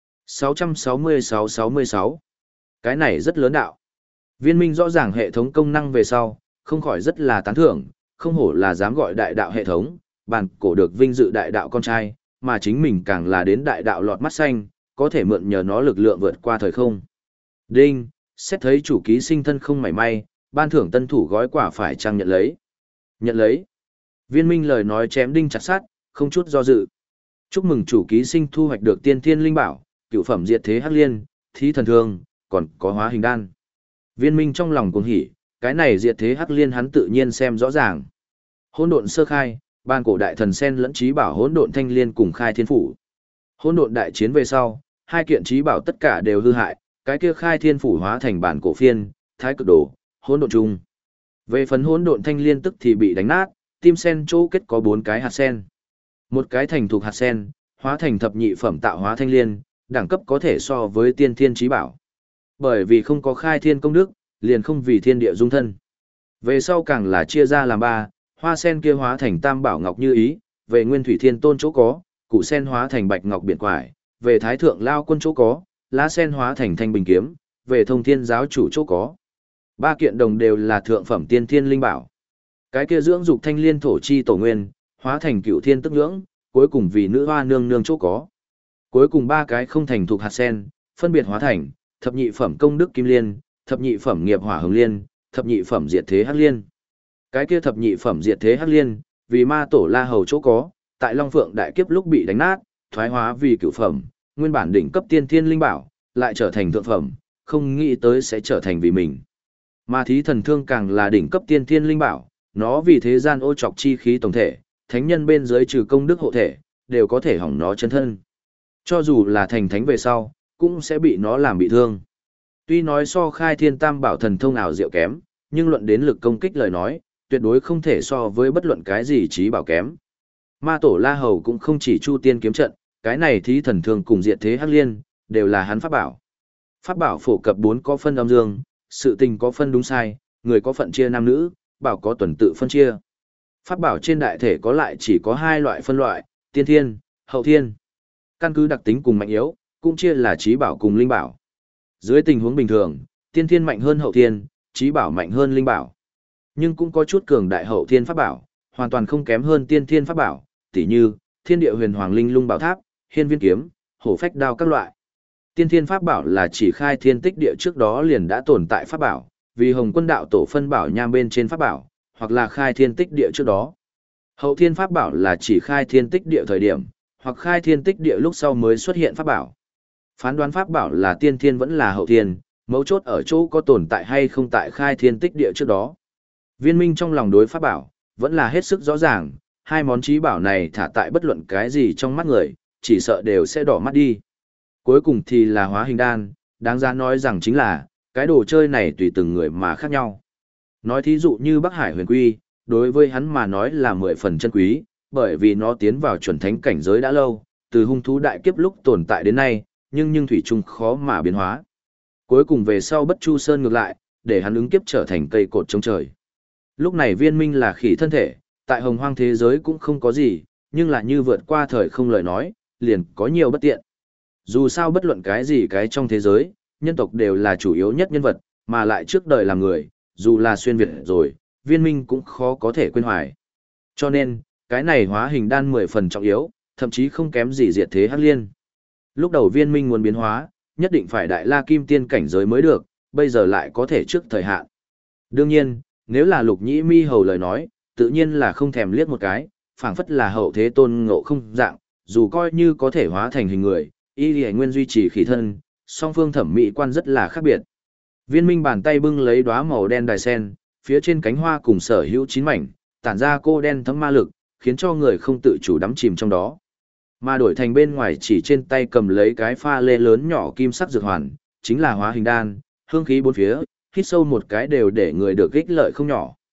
Speaker 1: 666-66 Cái này rất lớn đạo. Viên Minh rõ ràng hệ thống công năng về sau, không khỏi rất là tán thưởng, không hổ là dám gọi đại đạo hệ thống, bản cổ được vinh dự đại đạo con trai, mà chính mình càng là đến đại đạo lọt mắt xanh, có thể mượn nhờ nó lực lượng vượt qua thời không. Đinh, xét thấy chủ ký sinh thân không mảy may, ban thưởng tân thủ gói quả phải chăng nhận lấy. Nhận lấy. Viên Minh lời nói chém đinh chặt sắt, không chút do dự. Chúc mừng chủ ký sinh thu hoạch được tiên thiên linh bảo, cựu phẩm diệt thế hắc liên, thí thần thương, còn có hóa hình đan. Viên Minh trong lòng cuồng hỉ, cái này diệt thế hắc liên hắn tự nhiên xem rõ ràng. Hỗn độn sơ khai, ban cổ đại thần sen lẫn trí bảo hỗn độn thanh liên cùng khai thiên phủ. Hỗn độn đại chiến về sau, hai kiện trí bảo tất cả đều hư hại, cái kia khai thiên phủ hóa thành bản cổ phiên, thái cực đồ, hỗn độn chung. Về phần hỗn độn thanh liên tức thì bị đánh nát, tim sen chỗ kết có 4 cái hạt sen. Một cái thành thuộc hạt sen, hóa thành thập nhị phẩm tạo hóa thanh liên, đẳng cấp có thể so với tiên thiên trí bảo. Bởi vì không có khai thiên công đức, liền không vì thiên địa dung thân. Về sau càng là chia ra làm 3, hoa sen kia hóa thành tam bảo ngọc như ý, về nguyên thủy thiên tôn chỗ có, củ sen hóa thành bạch ngọc biển quải, về thái thượng lao quân chỗ có, lá sen hóa thành thanh bình kiếm, về thông thiên giáo chủ chỗ có. 3 kiện đồng đều là thượng phẩm tiên thiên linh bảo. Cái kia dưỡng dục thanh liên thổ chi tổ nguyên, hóa thành cựu thiên tức nhưỡng, cuối cùng vì nữ hoa nương nương chỗ có. Cuối cùng 3 cái không thành thuộc hạt sen, phân biệt hóa thành thập nhị phẩm công đức kim liên, thập nhị phẩm nghiệp hỏa hồng liên, thập nhị phẩm diệt thế hắc liên. Cái kia thập nhị phẩm diệt thế hắc liên, vì ma tổ La Hầu chỗ có, tại Long Phượng đại kiếp lúc bị đánh nát, thoái hóa vì cửu phẩm, nguyên bản đỉnh cấp tiên thiên linh bảo, lại trở thành thượng phẩm, không nghĩ tới sẽ trở thành vì mình. Ma thí thần thương càng là đỉnh cấp tiên thiên linh bảo, nó vì thế gian ô trọc chi khí tổng thể, thánh nhân bên dưới trừ công đức hộ thể, đều có thể hỏng nó chân thân. Cho dù là thành thánh về sau, cũng sẽ bị nó làm bị thương. Tuy nói so khai thiên tam bảo thần thông ảo diệu kém, nhưng luận đến lực công kích lời nói, tuyệt đối không thể so với bất luận cái gì trí bảo kém. Ma tổ La Hầu cũng không chỉ chu tiên kiếm trận, cái này thí thần thương cùng diệt thế hắc liên, đều là hắn pháp bảo. Pháp bảo phổ cập 4 có phân âm dương, sự tình có phân đúng sai, người có phận chia nam nữ, bảo có tuần tự phân chia. Pháp bảo trên đại thể có lại chỉ có 2 loại phân loại, tiên thiên, hậu thiên. Căn cứ đặc tính cùng mạnh yếu, cũng chia là trí bảo cùng linh bảo. Dưới tình huống bình thường, tiên thiên mạnh hơn hậu thiên, trí bảo mạnh hơn linh bảo. Nhưng cũng có chút cường đại hậu thiên pháp bảo, hoàn toàn không kém hơn tiên thiên pháp bảo, tỉ như Thiên Địa Huyền Hoàng Linh Lung Bảo Tháp, Hiên Viên Kiếm, Hổ Phách Đao các loại. Tiên thiên pháp bảo là chỉ khai thiên tích địa trước đó liền đã tồn tại pháp bảo, vì Hồng Quân đạo tổ phân bảo nham bên trên pháp bảo, hoặc là khai thiên tích địa trước đó. Hậu thiên pháp bảo là chỉ khai thiên tích địa thời điểm, hoặc khai thiên tích địa lúc sau mới xuất hiện pháp bảo. Phán đoán pháp bảo là tiên thiên vẫn là hậu thiên, mấu chốt ở chỗ có tồn tại hay không tại khai thiên tích địa trước đó. Viên Minh trong lòng đối pháp bảo, vẫn là hết sức rõ ràng, hai món trí bảo này thả tại bất luận cái gì trong mắt người, chỉ sợ đều sẽ đỏ mắt đi. Cuối cùng thì là hóa hình đan, đáng giá nói rằng chính là, cái đồ chơi này tùy từng người mà khác nhau. Nói thí dụ như Bắc Hải huyền quy, đối với hắn mà nói là 10 phần chân quý, bởi vì nó tiến vào chuẩn thánh cảnh giới đã lâu, từ hung thú đại kiếp lúc tồn tại đến nay, nhưng thủy chung khó mà biến hóa. Cuối cùng về sau Bất Chu Sơn ngược lại, để hắn ứng kiếp trở thành cây cột chống trời. Lúc này Viên Minh là khỉ thân thể, tại hồng hoang thế giới cũng không có gì, nhưng là như vượt qua thời không lời nói, liền có nhiều bất tiện. Dù sao bất luận cái gì cái trong thế giới, nhân tộc đều là chủ yếu nhất nhân vật, mà lại trước đời làm người, dù là xuyên Việt rồi, Viên Minh cũng khó có thể quên hoài. Cho nên, cái này hóa hình đan 10 phần trọng yếu, thậm chí không kém gì diệt thế hắc liên. Lúc đầu Viên Minh muốn biến hóa, nhất định phải đại la kim tiên cảnh giới mới được, bây giờ lại có thể trước thời hạn. Đương nhiên, nếu là Lục Nhĩ Mi hầu lời nói, tự nhiên là không thèm liếc một cái, phảng phất là hậu thế tôn ngộ không dạng, dù coi như có thể hóa thành hình người, y lì nguyên duy trì khí thân, song phương thẩm mỹ quan rất là khác biệt. Viên Minh bàn tay bưng lấy đóa màu đen đài sen, phía trên cánh hoa cùng sở hữu 9 mảnh, tản ra cô đen thấm ma lực, khiến cho người không tự chủ đắm chìm trong đó. Mà đổi thành bên ngoài chỉ trên tay cầm lấy cái pha lê lớn nhỏ kim sắc dược hoàn, chính là hóa hình đan, hương khí bốn phía, hít sâu một cái đều để người được ích lợi không nhỏ.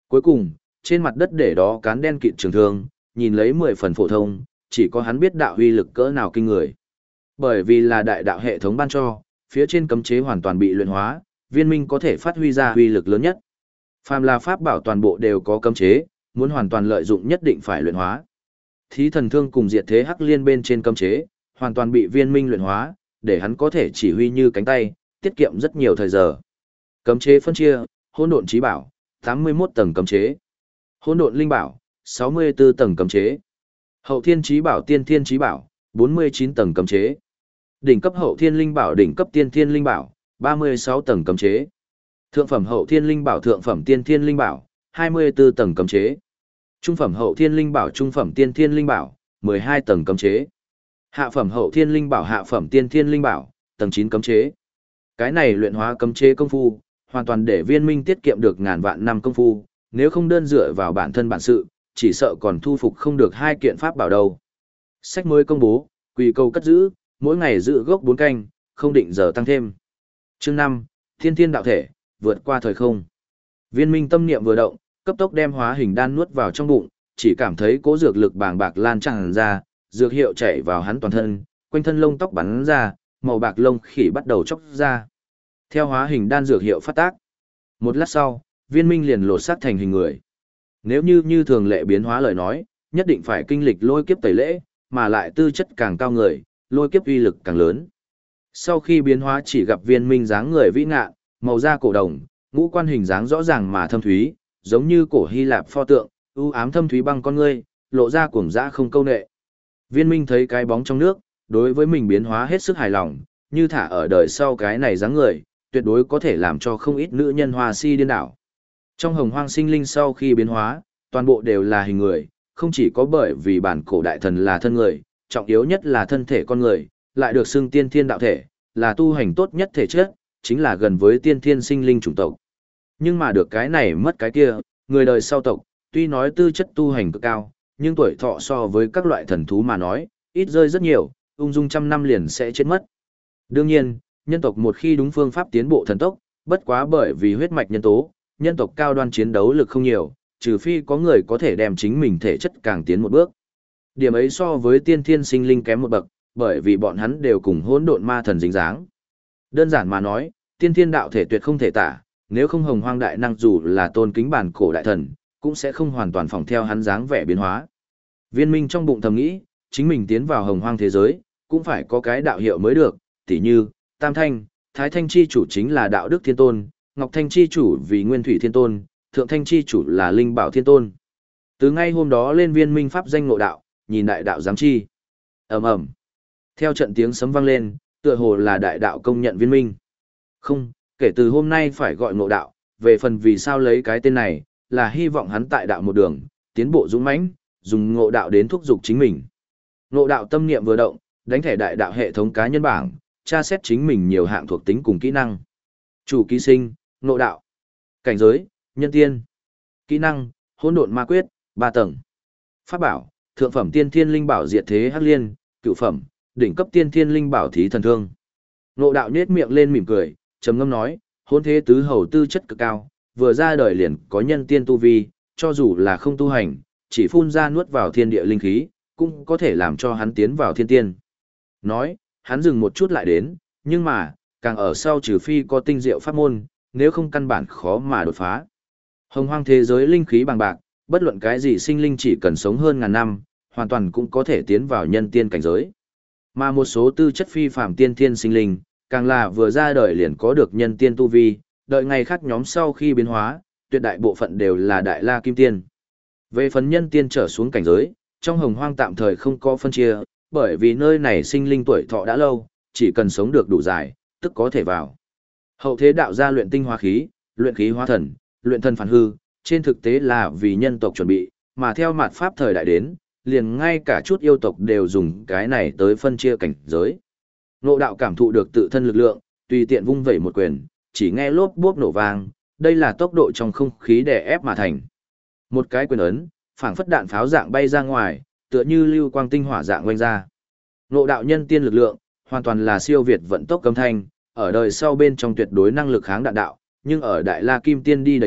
Speaker 1: Cuối cùng, trên mặt đất để đó cán đen kịt trường thương, nhìn lấy 10 phần phổ thông, chỉ có hắn biết đạo uy lực cỡ nào kinh người. Bởi vì là đại đạo hệ thống ban cho, phía trên cấm chế hoàn toàn bị luyện hóa, viên minh có thể phát huy ra uy lực lớn nhất. Phàm là pháp bảo toàn bộ đều có cấm chế, muốn hoàn toàn lợi dụng nhất định phải luyện hóa. Thí thần thương cùng diệt thế hắc liên bên trên cấm chế, hoàn toàn bị viên minh luyện hóa, để hắn có thể chỉ huy như cánh tay, tiết kiệm rất nhiều thời giờ. Cấm chế phân chia, hỗn độn chí bảo, 81 tầng cấm chế. Hỗn độn linh bảo, 64 tầng cấm chế. Hậu thiên chí bảo tiên thiên chí bảo, 49 tầng cấm chế. Đỉnh cấp hậu thiên linh bảo đỉnh cấp tiên thiên linh bảo, 36 tầng cấm chế. Thượng phẩm hậu thiên linh bảo thượng phẩm tiên thiên linh bảo, 24 tầng cấm chế. Trung phẩm hậu thiên linh bảo trung phẩm tiên thiên linh bảo, 12 tầng cấm chế. Hạ phẩm hậu thiên linh bảo hạ phẩm tiên thiên linh bảo, tầng 9 cấm chế. Cái này luyện hóa cấm chế công phu, hoàn toàn để viên minh tiết kiệm được ngàn vạn năm công phu, nếu không đơn dựa vào bản thân bản sự, chỉ sợ còn thu phục không được hai kiện pháp bảo đâu. Sách mới công bố, quỳ câu cất giữ, mỗi ngày giữ gốc 4 canh, không định giờ tăng thêm. Chương 5, Thiên Thiên đạo thể, vượt qua thời không. Viên minh tâm niệm vừa động, cấp tốc đem hóa hình đan nuốt vào trong bụng, chỉ cảm thấy cỗ dược lực bàng bạc lan tràn ra, dược hiệu chảy vào hắn toàn thân, quanh thân lông tóc bắn ra, màu bạc lông khỉ bắt đầu chóc ra. Theo hóa hình đan dược hiệu phát tác, một lát sau, viên minh liền lột xác thành hình người. Nếu như thường lệ biến hóa lời nói, nhất định phải kinh lịch lôi kiếp tẩy lễ, mà lại tư chất càng cao người, lôi kiếp uy lực càng lớn. Sau khi biến hóa chỉ gặp viên minh dáng người vĩ ngạn, màu da cổ đồng, ngũ quan hình dáng rõ ràng mà thâm thúy, giống như cổ Hy Lạp pho tượng, u ám thâm thúy băng con ngươi, lộ ra cuồng dã không câu nệ. Viên minh thấy cái bóng trong nước, đối với mình biến hóa hết sức hài lòng, như thả ở đời sau cái này dáng người, tuyệt đối có thể làm cho không ít nữ nhân hoa si điên đảo. Trong hồng hoang sinh linh sau khi biến hóa, toàn bộ đều là hình người, không chỉ có bởi vì bản cổ đại thần là thân người, trọng yếu nhất là thân thể con người, lại được xưng tiên thiên đạo thể, là tu hành tốt nhất thể chất, chính là gần với tiên thiên sinh linh chủng tộc. Nhưng mà được cái này mất cái kia, người đời sau tộc, tuy nói tư chất tu hành cực cao, nhưng tuổi thọ so với các loại thần thú mà nói, ít rơi rất nhiều, ung dung trăm năm liền sẽ chết mất. Đương nhiên, nhân tộc một khi đúng phương pháp tiến bộ thần tốc, bất quá bởi vì huyết mạch nhân tố, nhân tộc cao đoan chiến đấu lực không nhiều, trừ phi có người có thể đem chính mình thể chất càng tiến một bước. Điểm ấy so với tiên thiên sinh linh kém một bậc, bởi vì bọn hắn đều cùng hỗn độn ma thần dính dáng. Đơn giản mà nói, tiên thiên đạo thể tuyệt không thể tả, nếu không hồng hoang đại năng dù là tôn kính bản cổ đại thần, cũng sẽ không hoàn toàn phỏng theo hắn dáng vẻ biến hóa. Viên minh trong bụng thầm nghĩ, chính mình tiến vào hồng hoang thế giới, cũng phải có cái đạo hiệu mới được, tỉ như, Tam Thanh, Thái Thanh chi chủ chính là đạo đức thiên tôn, Ngọc Thanh chi chủ vì nguyên thủy thiên tôn, Thượng Thanh chi chủ là linh bảo thiên tôn. Từ ngay hôm đó lên viên minh pháp danh ngộ đạo, nhìn đại đạo giám chi. Ầm ầm. Theo trận tiếng sấm vang lên, tựa hồ là đại đạo công nhận viên minh. Không, kể từ hôm nay phải gọi ngộ đạo, về phần vì sao lấy cái tên này, là hy vọng hắn tại đạo một đường, tiến bộ dũng mãnh, dùng ngộ đạo đến thúc giục chính mình. Ngộ đạo tâm niệm vừa động, đánh thẻ đại đạo hệ thống cá nhân bảng, tra xét chính mình nhiều hạng thuộc tính cùng kỹ năng. Chủ ký sinh, ngộ đạo. Cảnh giới, nhân tiên. Kỹ năng, hỗn độn ma quyết, 3 tầng. Pháp bảo, thượng phẩm tiên thiên linh bảo diệt thế hắc liên, cửu phẩm, đỉnh cấp tiên thiên linh bảo thí thần thương. Ngộ đạo nhếch miệng lên mỉm cười, trầm ngâm nói, hôn thế tứ hầu tư chất cực cao, vừa ra đời liền có nhân tiên tu vi, cho dù là không tu hành, chỉ phun ra nuốt vào thiên địa linh khí, cũng có thể làm cho hắn tiến vào thiên tiên. Nói, hắn dừng một chút lại đến, nhưng mà, càng ở sau trừ phi có tinh diệu pháp môn, nếu không căn bản khó mà đột phá. Hồng hoang thế giới linh khí bằng bạc, bất luận cái gì sinh linh chỉ cần sống hơn ngàn năm, hoàn toàn cũng có thể tiến vào nhân tiên cảnh giới. Mà một số tư chất phi phàm tiên thiên sinh linh, càng là vừa ra đời liền có được nhân tiên tu vi, đợi ngày khác nhóm sau khi biến hóa, tuyệt đại bộ phận đều là đại la kim tiên. Về phần nhân tiên trở xuống cảnh giới, trong hồng hoang tạm thời không có phân chia, bởi vì nơi này sinh linh tuổi thọ đã lâu, chỉ cần sống được đủ dài, tức có thể vào. Hậu thế đạo gia luyện tinh hóa khí, luyện khí hóa thần, luyện thần phản hư, trên thực tế là vì nhân tộc chuẩn bị, mà theo mạt pháp thời đại đến, liền ngay cả chút yêu tộc đều dùng cái này tới phân chia cảnh giới. Ngộ đạo cảm thụ được tự thân lực lượng, tùy tiện vung vẩy một quyền, chỉ nghe lốp bốp nổ vang, đây là tốc độ trong không khí đè ép mà thành. Một cái quyền ấn, phảng phất đạn pháo dạng bay ra ngoài, tựa như lưu quang tinh hỏa dạng quanh ra. Ngộ đạo nhân tiên lực lượng, hoàn toàn là siêu việt vận tốc cấm thanh, ở đời sau bên trong tuyệt đối năng lực kháng đạn đạo, nhưng ở Đại La Kim Tiên đi đầy đất,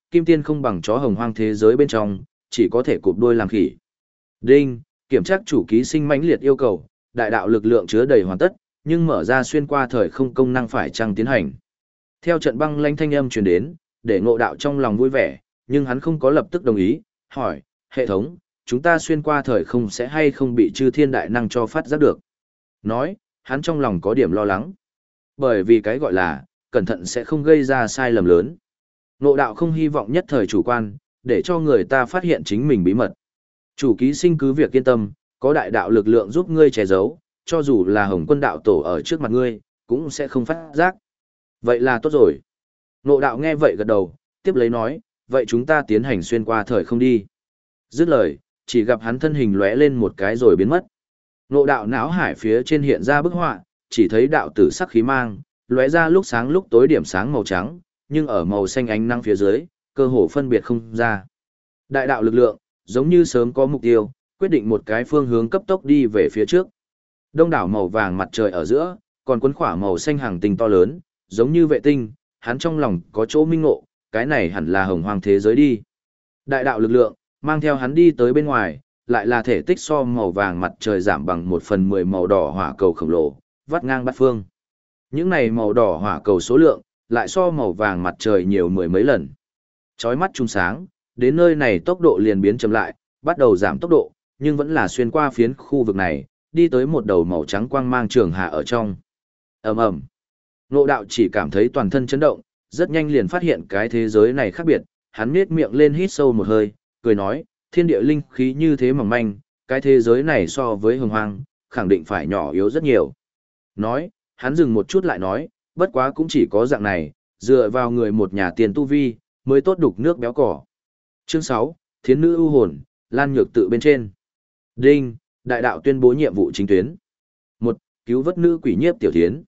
Speaker 1: kim tiên không bằng chó hồng hoang thế giới bên trong, chỉ có thể cụp đuôi làm khỉ. Đinh, kiểm tra chủ ký sinh mãnh liệt yêu cầu, đại đạo lực lượng chứa đầy hoàn tất, nhưng mở ra xuyên qua thời không công năng phải chăng tiến hành. Theo trận băng lãnh thanh âm truyền đến, để Ngộ Đạo trong lòng vui vẻ, nhưng hắn không có lập tức đồng ý, hỏi, hệ thống, chúng ta xuyên qua thời không sẽ hay không bị chư thiên đại năng cho phát giác được. Nói, hắn trong lòng có điểm lo lắng. Bởi vì cái gọi là, cẩn thận sẽ không gây ra sai lầm lớn. Ngộ Đạo không hy vọng nhất thời chủ quan, để cho người ta phát hiện chính mình bí mật. Chủ ký sinh cứ việc yên tâm, có đại đạo lực lượng giúp ngươi che giấu, cho dù là Hồng Quân đạo tổ ở trước mặt ngươi, cũng sẽ không phát giác. Vậy là tốt rồi. Ngộ Đạo nghe vậy gật đầu, tiếp lấy nói, vậy chúng ta tiến hành xuyên qua thời không đi. Dứt lời, chỉ gặp hắn thân hình lóe lên một cái rồi biến mất. Ngộ Đạo não hải phía trên hiện ra bức họa, chỉ thấy đạo tử sắc khí mang, lóe ra lúc sáng lúc tối điểm sáng màu trắng, nhưng ở màu xanh ánh nắng phía dưới, cơ hồ phân biệt không ra. Đại đạo lực lượng, giống như sớm có mục tiêu, quyết định một cái phương hướng cấp tốc đi về phía trước. Đông đảo màu vàng mặt trời ở giữa, còn quấn khỏa màu xanh hàng tinh to lớn, giống như vệ tinh, hắn trong lòng có chỗ minh ngộ, cái này hẳn là hồng hoang thế giới đi. Đại đạo lực lượng, mang theo hắn đi tới bên ngoài, lại là thể tích so màu vàng mặt trời giảm bằng 1/10 màu đỏ hỏa cầu khổng lồ, vắt ngang bát phương. Những này màu đỏ hỏa cầu số lượng, lại so màu vàng mặt trời nhiều mười mấy lần. Chói mắt trung sáng, đến nơi này tốc độ liền biến chậm lại, bắt đầu giảm tốc độ, nhưng vẫn là xuyên qua phiến khu vực này, đi tới một đầu màu trắng quang mang trường hạ ở trong. Ầm ầm. Ngộ Đạo chỉ cảm thấy toàn thân chấn động, rất nhanh liền phát hiện cái thế giới này khác biệt, hắn nhếch miệng lên hít sâu một hơi, cười nói, thiên địa linh khí như thế mỏng manh, cái thế giới này so với hồng hoang, khẳng định phải nhỏ yếu rất nhiều. Nói, hắn dừng một chút lại nói, bất quá cũng chỉ có dạng này, dựa vào người một nhà tiền tu vi, mới tốt đục nước béo cỏ. Chương 6, Thiến nữ ưu hồn, Lan Nhược tự bên trên. Đinh, đại đạo tuyên bố nhiệm vụ chính tuyến. 1. Cứu vớt nữ quỷ nhiếp tiểu thiến.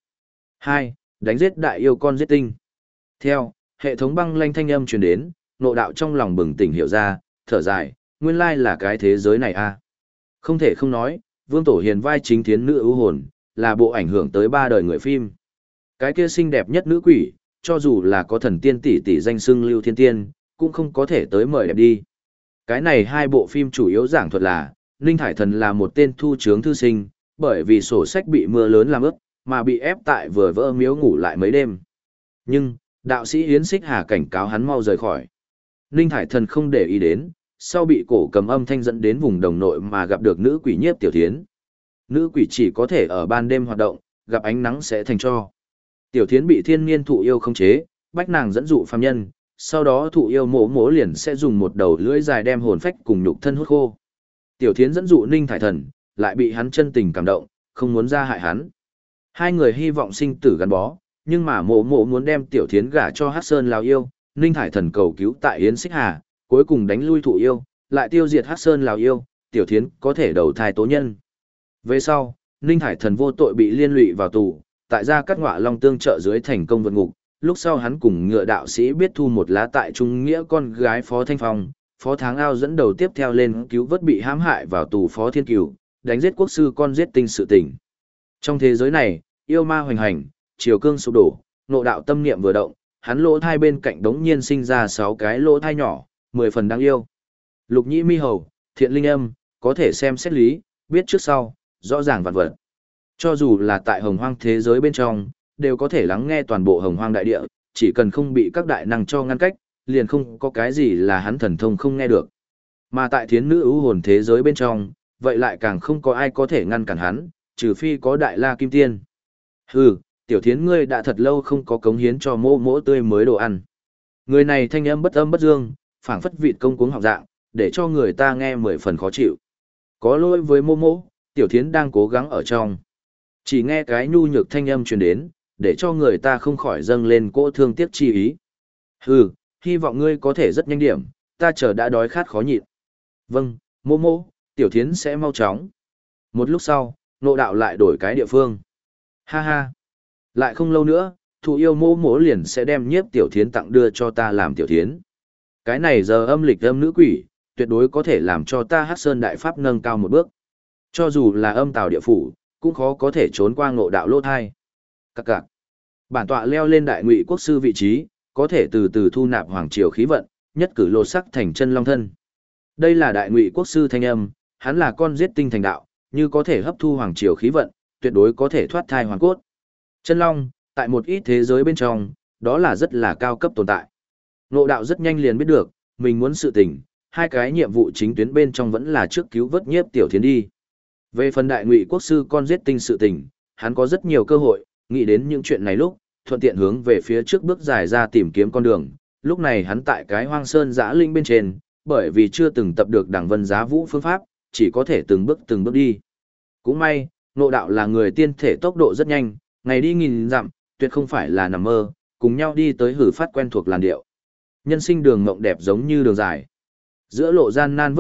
Speaker 1: 2. Đánh giết đại yêu con giết tinh. Theo, hệ thống băng lanh thanh âm truyền đến, Ngộ Đạo trong lòng bừng tỉnh hiểu ra, thở dài, nguyên lai là cái thế giới này a. Không thể không nói, Vương Tổ Hiền vai chính thiến nữ ưu hồn, là bộ ảnh hưởng tới 3 đời người phim. Cái kia xinh đẹp nhất nữ quỷ, cho dù là có thần tiên tỷ tỷ danh xưng Lưu Thiên Tiên, cũng không có thể tới mời đẹp đi. Cái này 2 bộ phim chủ yếu giảng thuật là, Ninh Thải Thần là một tên thu chướng thư sinh, bởi vì sổ sách bị mưa lớn làm ướt, mà bị ép tại vừa vỡ miếu ngủ lại mấy đêm. Nhưng, đạo sĩ Yến Xích Hà cảnh cáo hắn mau rời khỏi. Ninh Thải Thần không để ý đến, sau bị cổ cầm âm thanh dẫn đến vùng đồng nội mà gặp được nữ quỷ nhiếp tiểu thiến. Nữ quỷ chỉ có thể ở ban đêm hoạt động, gặp ánh nắng sẽ thành tro. Tiểu thiến bị thiên niên thụ yêu khống chế, bách nàng dẫn dụ phàm nhân, sau đó thụ yêu mổ liền sẽ dùng một đầu lưỡi dài đem hồn phách cùng nhục thân hút khô. Tiểu thiến dẫn dụ Ninh Thải Thần, lại bị hắn chân tình cảm động, không muốn ra hại hắn. 2 người hy vọng sinh tử gắn bó, nhưng mà mộ muốn đem tiểu thiến gả cho Hắc Sơn Lão yêu, Ninh Thải Thần cầu cứu tại Yến Xích Hà, cuối cùng đánh lui thụ yêu, lại tiêu diệt Hắc Sơn Lão yêu, tiểu thiến có thể đầu thai tố nhân. Về sau, Ninh Thải Thần vô tội bị liên lụy vào tù, tại Gia Cát Ngọa Long tương trợ dưới thành công vượt ngục, lúc sau hắn cùng Ngựa đạo sĩ biết thu một lá tại Trung Nghĩa con gái Phó Thanh Phong, Phó Tháng Ao dẫn đầu tiếp theo lên cứu vớt bị hãm hại vào tù Phó Thiên Cửu, đánh giết quốc sư con giết tinh sự tình. Trong thế giới này, yêu ma hoành hành, triều cương sụp đổ, Ngộ Đạo tâm niệm vừa động, hắn lỗ thai bên cạnh đống nhiên sinh ra 6 cái lỗ thai nhỏ, 10 phần đáng yêu. Lục nhĩ mi hầu, thiện linh âm, có thể xem xét lý, biết trước sau, rõ ràng vạn vật. Cho dù là tại hồng hoang thế giới bên trong, đều có thể lắng nghe toàn bộ hồng hoang đại địa, chỉ cần không bị các đại năng cho ngăn cách, liền không có cái gì là hắn thần thông không nghe được. Mà tại thiến nữ ưu hồn thế giới bên trong, vậy lại càng không có ai có thể ngăn cản hắn, trừ phi có đại la kim tiên. Hừ, tiểu thiến ngươi đã thật lâu không có cống hiến cho mỗ tươi mới đồ ăn. Người này thanh âm bất dương, phảng phất vịt công cuống học dạng, để cho người ta nghe 10 phần khó chịu. Có lỗi với mỗ, tiểu thiến đang cố gắng ở trong. Chỉ nghe cái nhu nhược thanh âm truyền đến, để cho người ta không khỏi dâng lên cỗ thương tiếc chi ý. Hừ, hy vọng ngươi có thể rất nhanh điểm, ta chờ đã đói khát khó nhịn. Vâng, mỗ, tiểu thiến sẽ mau chóng. Một lúc sau, Ngộ Đạo lại đổi cái địa phương. Ha ha, lại không lâu nữa, thụ yêu mỗ liền sẽ đem nhiếp tiểu thiến tặng đưa cho ta làm tiểu thiến. Cái này giờ âm lịch âm nữ quỷ, tuyệt đối có thể làm cho ta Hắc Sơn Đại Pháp nâng cao một bước. Cho dù là âm tào địa phủ, cũng khó có thể trốn qua Ngộ Đạo lỗ thai. Các cạc. Bản tọa leo lên đại ngụy quốc sư vị trí, có thể từ từ thu nạp hoàng triều khí vận, nhất cử lột sắc thành chân long thân. Đây là đại ngụy quốc sư thanh âm, hắn là con giết tinh thành đạo, như có thể hấp thu hoàng triều khí vận, tuyệt đối có thể thoát thai hoàn cốt. Chân long, tại một ít thế giới bên trong, đó là rất là cao cấp tồn tại. Ngộ đạo rất nhanh liền biết được, mình muốn sự tình, hai cái nhiệm vụ chính tuyến bên trong vẫn là trước cứu vớt Nhiếp Tiểu Thiến đi. Về phần đại ngụy quốc sư con giết tinh sự tình, hắn có rất nhiều cơ hội, nghĩ đến những chuyện này lúc, thuận tiện hướng về phía trước bước dài ra tìm kiếm con đường. Lúc này hắn tại cái hoang sơn giã linh bên trên, bởi vì chưa từng tập được đẳng vân giá vũ phương pháp, chỉ có thể từng bước đi. Cũng may, Ngộ đạo là người tiên thể tốc độ rất nhanh, ngày đi nghìn dặm, tuyệt không phải là nằm mơ, cùng nhau đi tới hử phát quen thuộc làn điệu. Nhân sinh đường mộng đẹp giống như đường dài. Giữa lộ gian nan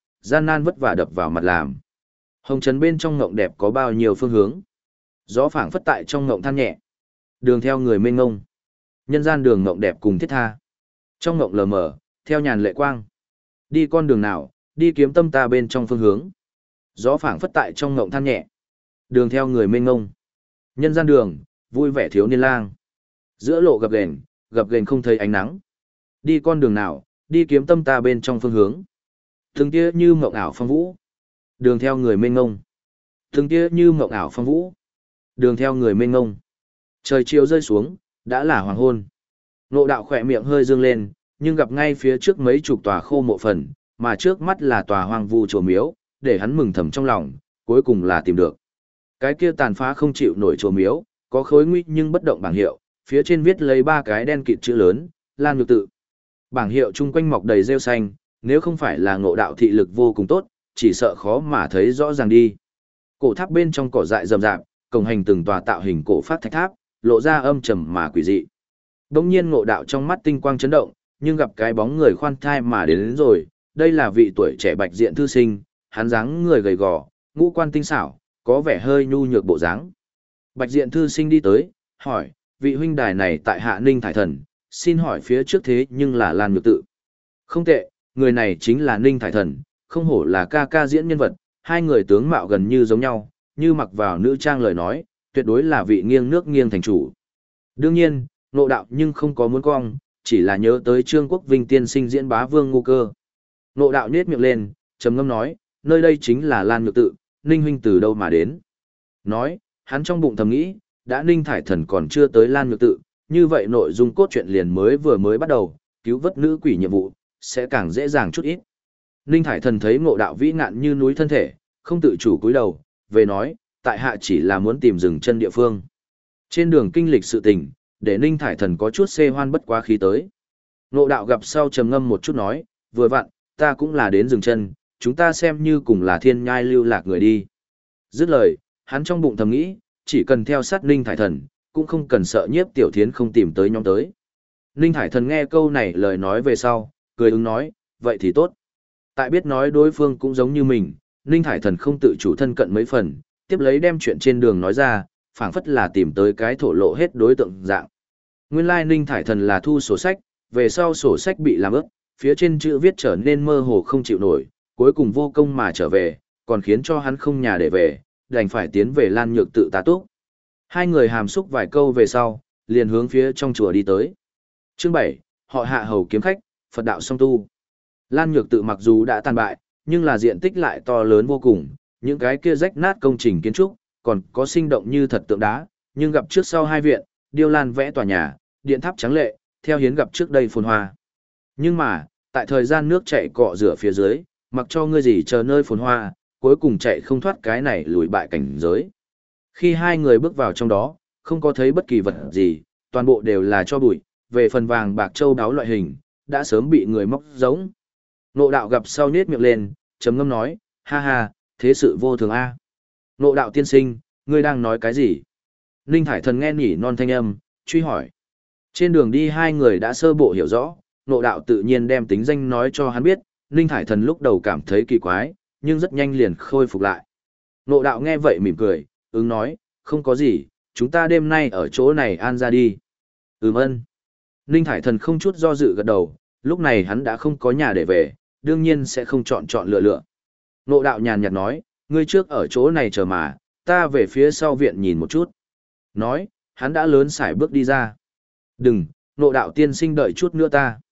Speaker 1: vất vả đập vào mặt làm. Hồng trần bên trong ngộng đẹp có bao nhiêu phương hướng. Gió phảng phất tại trong ngộng than nhẹ. Đường theo người mênh ngông. Nhân gian đường ngộng đẹp cùng thiết tha. Trong ngộng lờ mờ, theo nhàn lệ quang. Đi con đường nào, đi kiếm tâm ta bên trong phương hướng. Gió phảng phất tại trong ngộng than nhẹ. Đường theo người mênh ngông. Nhân gian đường, vui vẻ thiếu niên lang. Giữa lộ gập ghềnh không thấy ánh nắng. Đi con đường nào, đi kiếm tâm ta bên trong phương hướng. Từng tia như mộng ảo phong vũ. Đường theo người mênh ngông. Từng tia như mộng ảo phong vũ. Đường theo người mênh ngông. Trời chiều rơi xuống, đã là hoàng hôn. Ngộ đạo khỏe miệng hơi dương lên, nhưng gặp ngay phía trước mấy chục tòa khô mộ phần, mà trước mắt là tòa hoang vu chùa miếu, để hắn mừng thầm trong lòng, cuối cùng là tìm được. Cái kia tàn phá không chịu nổi chùa miếu, có khối nguy nhưng bất động bảng hiệu, phía trên viết lấy 3 cái đen kịt chữ lớn, Lan Nhược Tự. Bảng hiệu chung quanh mọc đầy rêu xanh, nếu không phải là Ngộ đạo thị lực vô cùng tốt, chỉ sợ khó mà thấy rõ ràng đi. Cổ tháp bên trong cỏ dại rậm rạp, cổng hành từng tòa tạo hình cổ phát thạch tháp, lộ ra âm trầm mà quỷ dị. Đống nhiên Ngộ đạo trong mắt tinh quang chấn động, nhưng gặp cái bóng người khoan thai mà đến rồi, đây là vị tuổi trẻ bạch diện thư sinh, hắn dáng người gầy gò, ngũ quan tinh xảo, có vẻ hơi nhu nhược bộ dáng. Bạch diện thư sinh đi tới, hỏi, vị huynh đài này tại Hạ Ninh Thải Thần, xin hỏi phía trước thế nhưng là Lan Nhược Tự. Không tệ, người này chính là Ninh Thải Thần, không hổ là ca ca diễn nhân vật, hai người tướng mạo gần như giống nhau, như mặc vào nữ trang lời nói, tuyệt đối là vị nghiêng nước nghiêng thành chủ. Đương nhiên, Ngộ đạo nhưng không có muốn cong, chỉ là nhớ tới Trương Quốc Vinh tiên sinh diễn bá vương Ngô Cơ. Ngộ đạo nhếch miệng lên, trầm ngâm nói, nơi đây chính là Lan Nhược Tự, Ninh huynh từ đâu mà đến. Nói, hắn trong bụng thầm nghĩ, đã Ninh Thải Thần còn chưa tới Lan Nhược Tự, như vậy nội dung cốt truyện liền vừa mới bắt đầu, cứu vớt nữ quỷ nhiệm vụ, sẽ càng dễ dàng chút ít. Ninh Thải Thần thấy Ngộ đạo vĩ ngạn như núi thân thể, không tự chủ cúi đầu, về nói, tại hạ chỉ là muốn tìm dừng chân địa phương. Trên đường kinh lịch sự tình, để Ninh Thải Thần có chút xê hoan bất quá khí tới. Ngộ đạo gặp sau trầm ngâm một chút nói, vừa vặn, ta cũng là đến dừng chân, chúng ta xem như cùng là thiên nhai lưu lạc người đi. Dứt lời, hắn trong bụng thầm nghĩ, chỉ cần theo sát Ninh Thải Thần, cũng không cần sợ Nhiếp Tiểu Thiến không tìm tới nhóm tới. Ninh Thải Thần nghe câu này lời nói về sau, cười ứng nói, vậy thì tốt. Tại biết nói đối phương cũng giống như mình, Ninh Thải Thần không tự chủ thân cận mấy phần, tiếp lấy đem chuyện trên đường nói ra, phảng phất là tìm tới cái thổ lộ hết đối tượng dạng. Nguyên lai Ninh Thải Thần là thu sổ sách, về sau sổ sách bị làm ướt, phía trên chữ viết trở nên mơ hồ không chịu nổi, cuối cùng vô công mà trở về, còn khiến cho hắn không nhà để về, đành phải tiến về Lan Nhược Tự tá túc. Hai người hàm xúc vài câu về sau, liền hướng phía trong chùa đi tới. Chương 7, họ Hạ hầu kiếm khách, Phật đạo song tu. Lan Nhược Tự mặc dù đã tàn bại, nhưng là diện tích lại to lớn vô cùng, những cái kia rách nát công trình kiến trúc, còn có sinh động như thật tượng đá, nhưng gặp trước sau hai viện, điêu lan vẽ tòa nhà, điện tháp trắng lệ, theo hiến gặp trước đây phồn hoa. Nhưng mà, tại thời gian nước chảy cọ rửa phía dưới, mặc cho ngươi gì chờ nơi phồn hoa, cuối cùng chạy không thoát cái này lùi bại cảnh giới. Khi hai người bước vào trong đó, không có thấy bất kỳ vật gì, toàn bộ đều là cho bụi, về phần vàng bạc châu đáo loại hình, đã sớm bị người móc giống. Ngộ đạo gặp sau nết miệng lên, trầm ngâm nói, ha ha, thế sự vô thường a. Ngộ đạo tiên sinh, ngươi đang nói cái gì? Ninh Thải Thần nghe nhỉ non thanh âm, truy hỏi. Trên đường đi hai người đã sơ bộ hiểu rõ, Ngộ đạo tự nhiên đem tính danh nói cho hắn biết, Ninh Thải Thần lúc đầu cảm thấy kỳ quái, nhưng rất nhanh liền khôi phục lại. Ngộ đạo nghe vậy mỉm cười, ứng nói, không có gì, chúng ta đêm nay ở chỗ này an ra đi. Ơn. Ninh Thải Thần không chút do dự gật đầu, lúc này hắn đã không có nhà để về, đương nhiên sẽ không chọn lựa. Ngộ đạo nhàn nhạt nói, ngươi trước ở chỗ này chờ mà, ta về phía sau viện nhìn một chút. Nói, hắn đã lớn sải bước đi ra. Đừng, Ngộ đạo tiên sinh đợi chút nữa ta.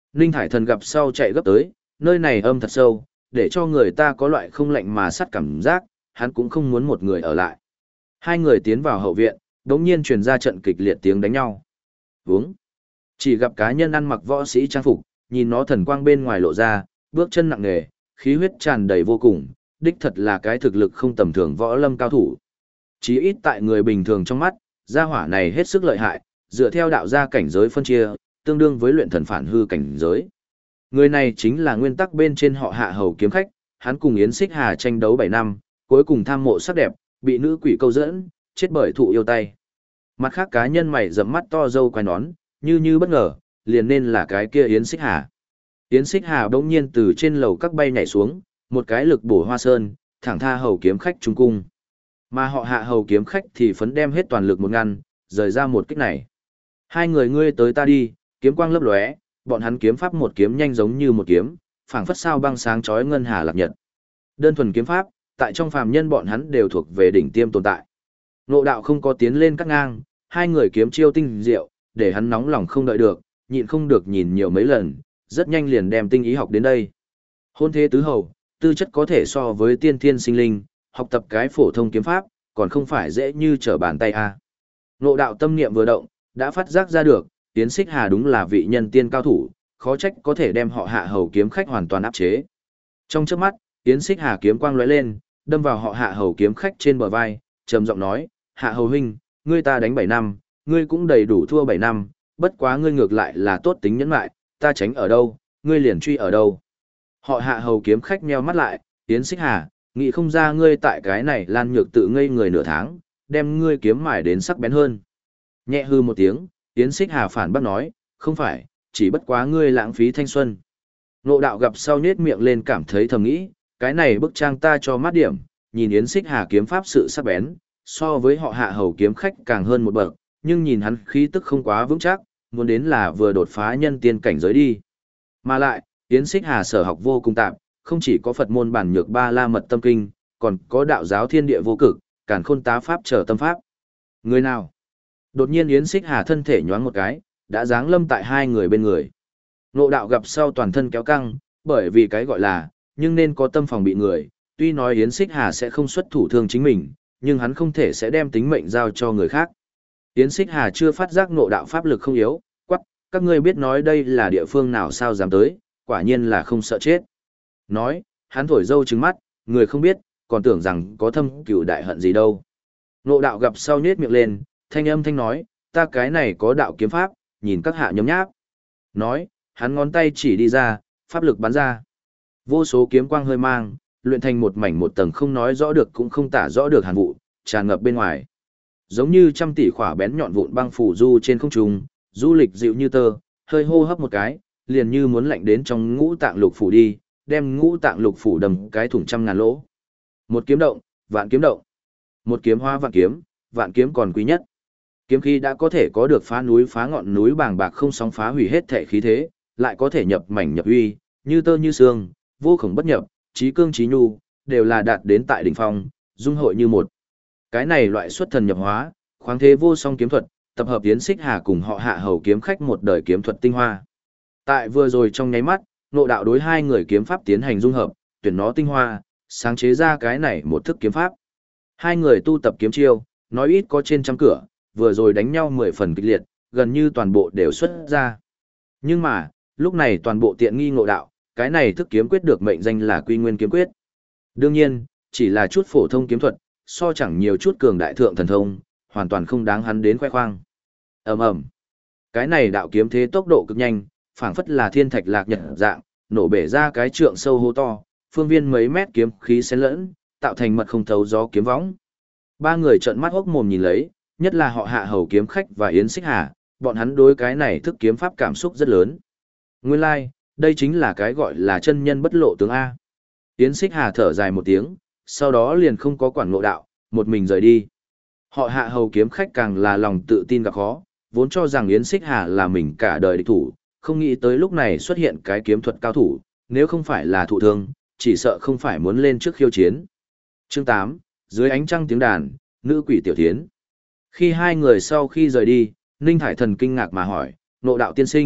Speaker 1: Ninh Hải Thần gặp sau chạy gấp tới, nơi này âm thật sâu, để cho người ta có loại không lạnh mà sắt cảm giác, hắn cũng không muốn một người ở lại. Hai người tiến vào hậu viện, đống nhiên truyền ra trận kịch liệt tiếng đánh nhau. Vướng. Chỉ gặp cá nhân ăn mặc võ sĩ trang phục, nhìn nó thần quang bên ngoài lộ ra, bước chân nặng nề, khí huyết tràn đầy vô cùng, đích thật là cái thực lực không tầm thường võ lâm cao thủ. Chí ít tại người bình thường trong mắt, gia hỏa này hết sức lợi hại, dựa theo đạo gia cảnh giới phân chia, tương đương với luyện thần phản hư cảnh giới. Người này chính là nguyên tắc bên trên họ Hạ Hầu kiếm khách, hắn cùng Yến Xích Hà tranh đấu 7 năm, cuối cùng tham mộ sắc đẹp, bị nữ quỷ câu dẫn, chết bởi thụ yêu tay. Mặt khác cá nhân mày rậm mắt to dâu quai nón, như bất ngờ, liền nên là cái kia Yến Xích Hà. Yến Xích Hà bỗng nhiên từ trên lầu các bay nhảy xuống, một cái lực bổ hoa sơn, thẳng tha hầu kiếm khách trung cung. Mà họ Hạ Hầu kiếm khách thì phấn đem hết toàn lực một ngăn, rời ra một kích này. Hai người ngươi tới ta đi, kiếm quang lấp lóe, bọn hắn kiếm pháp một kiếm nhanh giống như một kiếm, phảng phất sao băng sáng chói ngân hà lạc nhật. Đơn thuần kiếm pháp, tại trong phàm nhân bọn hắn đều thuộc về đỉnh tiêm tồn tại. Ngộ Đạo không có tiến lên cắt ngang, hai người kiếm chiêu tinh diệu, để hắn nóng lòng không đợi được, nhịn không được nhìn nhiều mấy lần, rất nhanh liền đem tinh ý học đến đây. Hôn thế tứ hầu, tư chất có thể so với tiên thiên sinh linh, học tập cái phổ thông kiếm pháp, còn không phải dễ như trở bàn tay a. Ngộ Đạo tâm niệm vừa động, đã phát giác ra được, Yến Xích Hà đúng là vị nhân tiên cao thủ, khó trách có thể đem họ Hạ Hầu kiếm khách hoàn toàn áp chế. Trong chớp mắt, Yến Xích Hà kiếm quang lóe lên, đâm vào họ Hạ Hầu kiếm khách trên bờ vai, trầm giọng nói: "Hạ Hầu huynh, ngươi ta đánh 7 năm, ngươi cũng đầy đủ thua 7 năm, bất quá ngươi ngược lại là tốt tính nhẫn lại, ta tránh ở đâu, ngươi liền truy ở đâu." Họ Hạ Hầu kiếm khách nheo mắt lại, Yến Xích Hà, nghĩ không ra ngươi tại cái này Lan Nhược tự ngây người nửa tháng, đem ngươi kiếm mài đến sắc bén hơn. Nhẹ hư một tiếng, Yến Xích Hà phản bác nói: "Không phải, chỉ bất quá ngươi lãng phí thanh xuân." Ngộ Đạo gặp sau nhếch miệng lên cảm thấy thầm nghĩ, cái này bức trang ta cho mát điểm, nhìn Yến Xích Hà kiếm pháp sự sắc bén, so với họ Hạ Hầu kiếm khách càng hơn một bậc, nhưng nhìn hắn khí tức không quá vững chắc, muốn đến là vừa đột phá nhân tiên cảnh giới đi. Mà lại, Yến Xích Hà sở học vô cùng tạp, không chỉ có Phật môn bản nhược ba la mật tâm kinh, còn có đạo giáo thiên địa vô cực, càn khôn tá pháp trở tâm pháp. Người nào? Đột nhiên Yến Xích Hà thân thể nhoáng một cái, đã giáng lâm tại hai người bên người. Ngộ Đạo gặp sau toàn thân kéo căng, bởi vì cái gọi là, nhưng nên có tâm phòng bị người, tuy nói Yến Xích Hà sẽ không xuất thủ thương chính mình, nhưng hắn không thể sẽ đem tính mệnh giao cho người khác. Yến Xích Hà chưa phát giác Ngộ Đạo pháp lực không yếu, quắc, các ngươi biết nói đây là địa phương nào sao dám tới, quả nhiên là không sợ chết. Nói, hắn thổi dâu trừng mắt, người không biết, còn tưởng rằng có thâm cửu đại hận gì đâu. Ngộ Đạo gặp sau nhếch miệng lên, thanh âm thanh nói, ta cái này có đạo kiếm pháp, nhìn các hạ nhấm nháp. Nói, hắn ngón tay chỉ đi ra, pháp lực bắn ra. Vô số kiếm quang hơi mang, luyện thành một mảnh một tầng không nói rõ được cũng không tả rõ được hàn vụ, tràn ngập bên ngoài. Giống như trăm tỷ khỏa bén nhọn vụn băng phủ du trên không trung, du lịch dịu như tơ, hơi hô hấp một cái, liền như muốn lạnh đến trong ngũ tạng lục phủ đi, đem ngũ tạng lục phủ đầm cái thủng trăm ngàn lỗ. Một kiếm động, vạn kiếm động. Một kiếm hóa vạn kiếm còn quý nhất. Kiếm khí đã có thể có được phá núi phá ngọn núi bàng bạc không sóng phá hủy hết thể khí thế, lại có thể nhập mảnh nhập uy, như tơ như xương, vô khổng bất nhập, trí cương trí nhu, đều là đạt đến tại đỉnh phong, dung hội như một. Cái này loại xuất thần nhập hóa, khoáng thế vô song kiếm thuật, tập hợp Yến Xích Hà cùng họ Hạ Hầu kiếm khách một đời kiếm thuật tinh hoa. Tại vừa rồi trong nháy mắt, Ngộ Đạo đối hai người kiếm pháp tiến hành dung hợp, tuyển nó tinh hoa, sáng chế ra cái này một thức kiếm pháp. Hai người tu tập kiếm chiêu, nói ít có trên trăm cửa, vừa rồi đánh nhau 10 phần kịch liệt, gần như toàn bộ đều xuất ra. Nhưng mà, lúc này toàn bộ tiện nghi Ngộ Đạo, cái này thức kiếm quyết được mệnh danh là Quy Nguyên kiếm quyết. Đương nhiên, chỉ là chút phổ thông kiếm thuật, so chẳng nhiều chút cường đại thượng thần thông, hoàn toàn không đáng hắn đến khoe khoang. Ầm ầm. Cái này đạo kiếm thế tốc độ cực nhanh, phảng phất là thiên thạch lạc nhật dạng, nổ bể ra cái trượng sâu hô to, phương viên mấy mét kiếm khí xen lẫn, tạo thành mật không thấu gió kiếm võng. Ba người trợn mắt hốc mồm nhìn lấy, nhất là họ Hạ Hầu kiếm khách và Yến Xích Hà, bọn hắn đối cái này thức kiếm pháp cảm xúc rất lớn. Nguyên lai, like, đây chính là cái gọi là chân nhân bất lộ tướng A. Yến Xích Hà thở dài một tiếng, sau đó liền không có quản Ngộ Đạo, một mình rời đi. Họ Hạ Hầu kiếm khách càng là lòng tự tin gặp khó, vốn cho rằng Yến Xích Hà là mình cả đời địch thủ, không nghĩ tới lúc này xuất hiện cái kiếm thuật cao thủ, nếu không phải là thụ thương, chỉ sợ không phải muốn lên trước khiêu chiến. Chương 8, dưới ánh trăng tiếng đàn, nữ quỷ tiểu thiến. Khi hai người sau khi rời đi, Ninh Hải Thần kinh ngạc mà hỏi, Ngộ Đạo tiên sinh,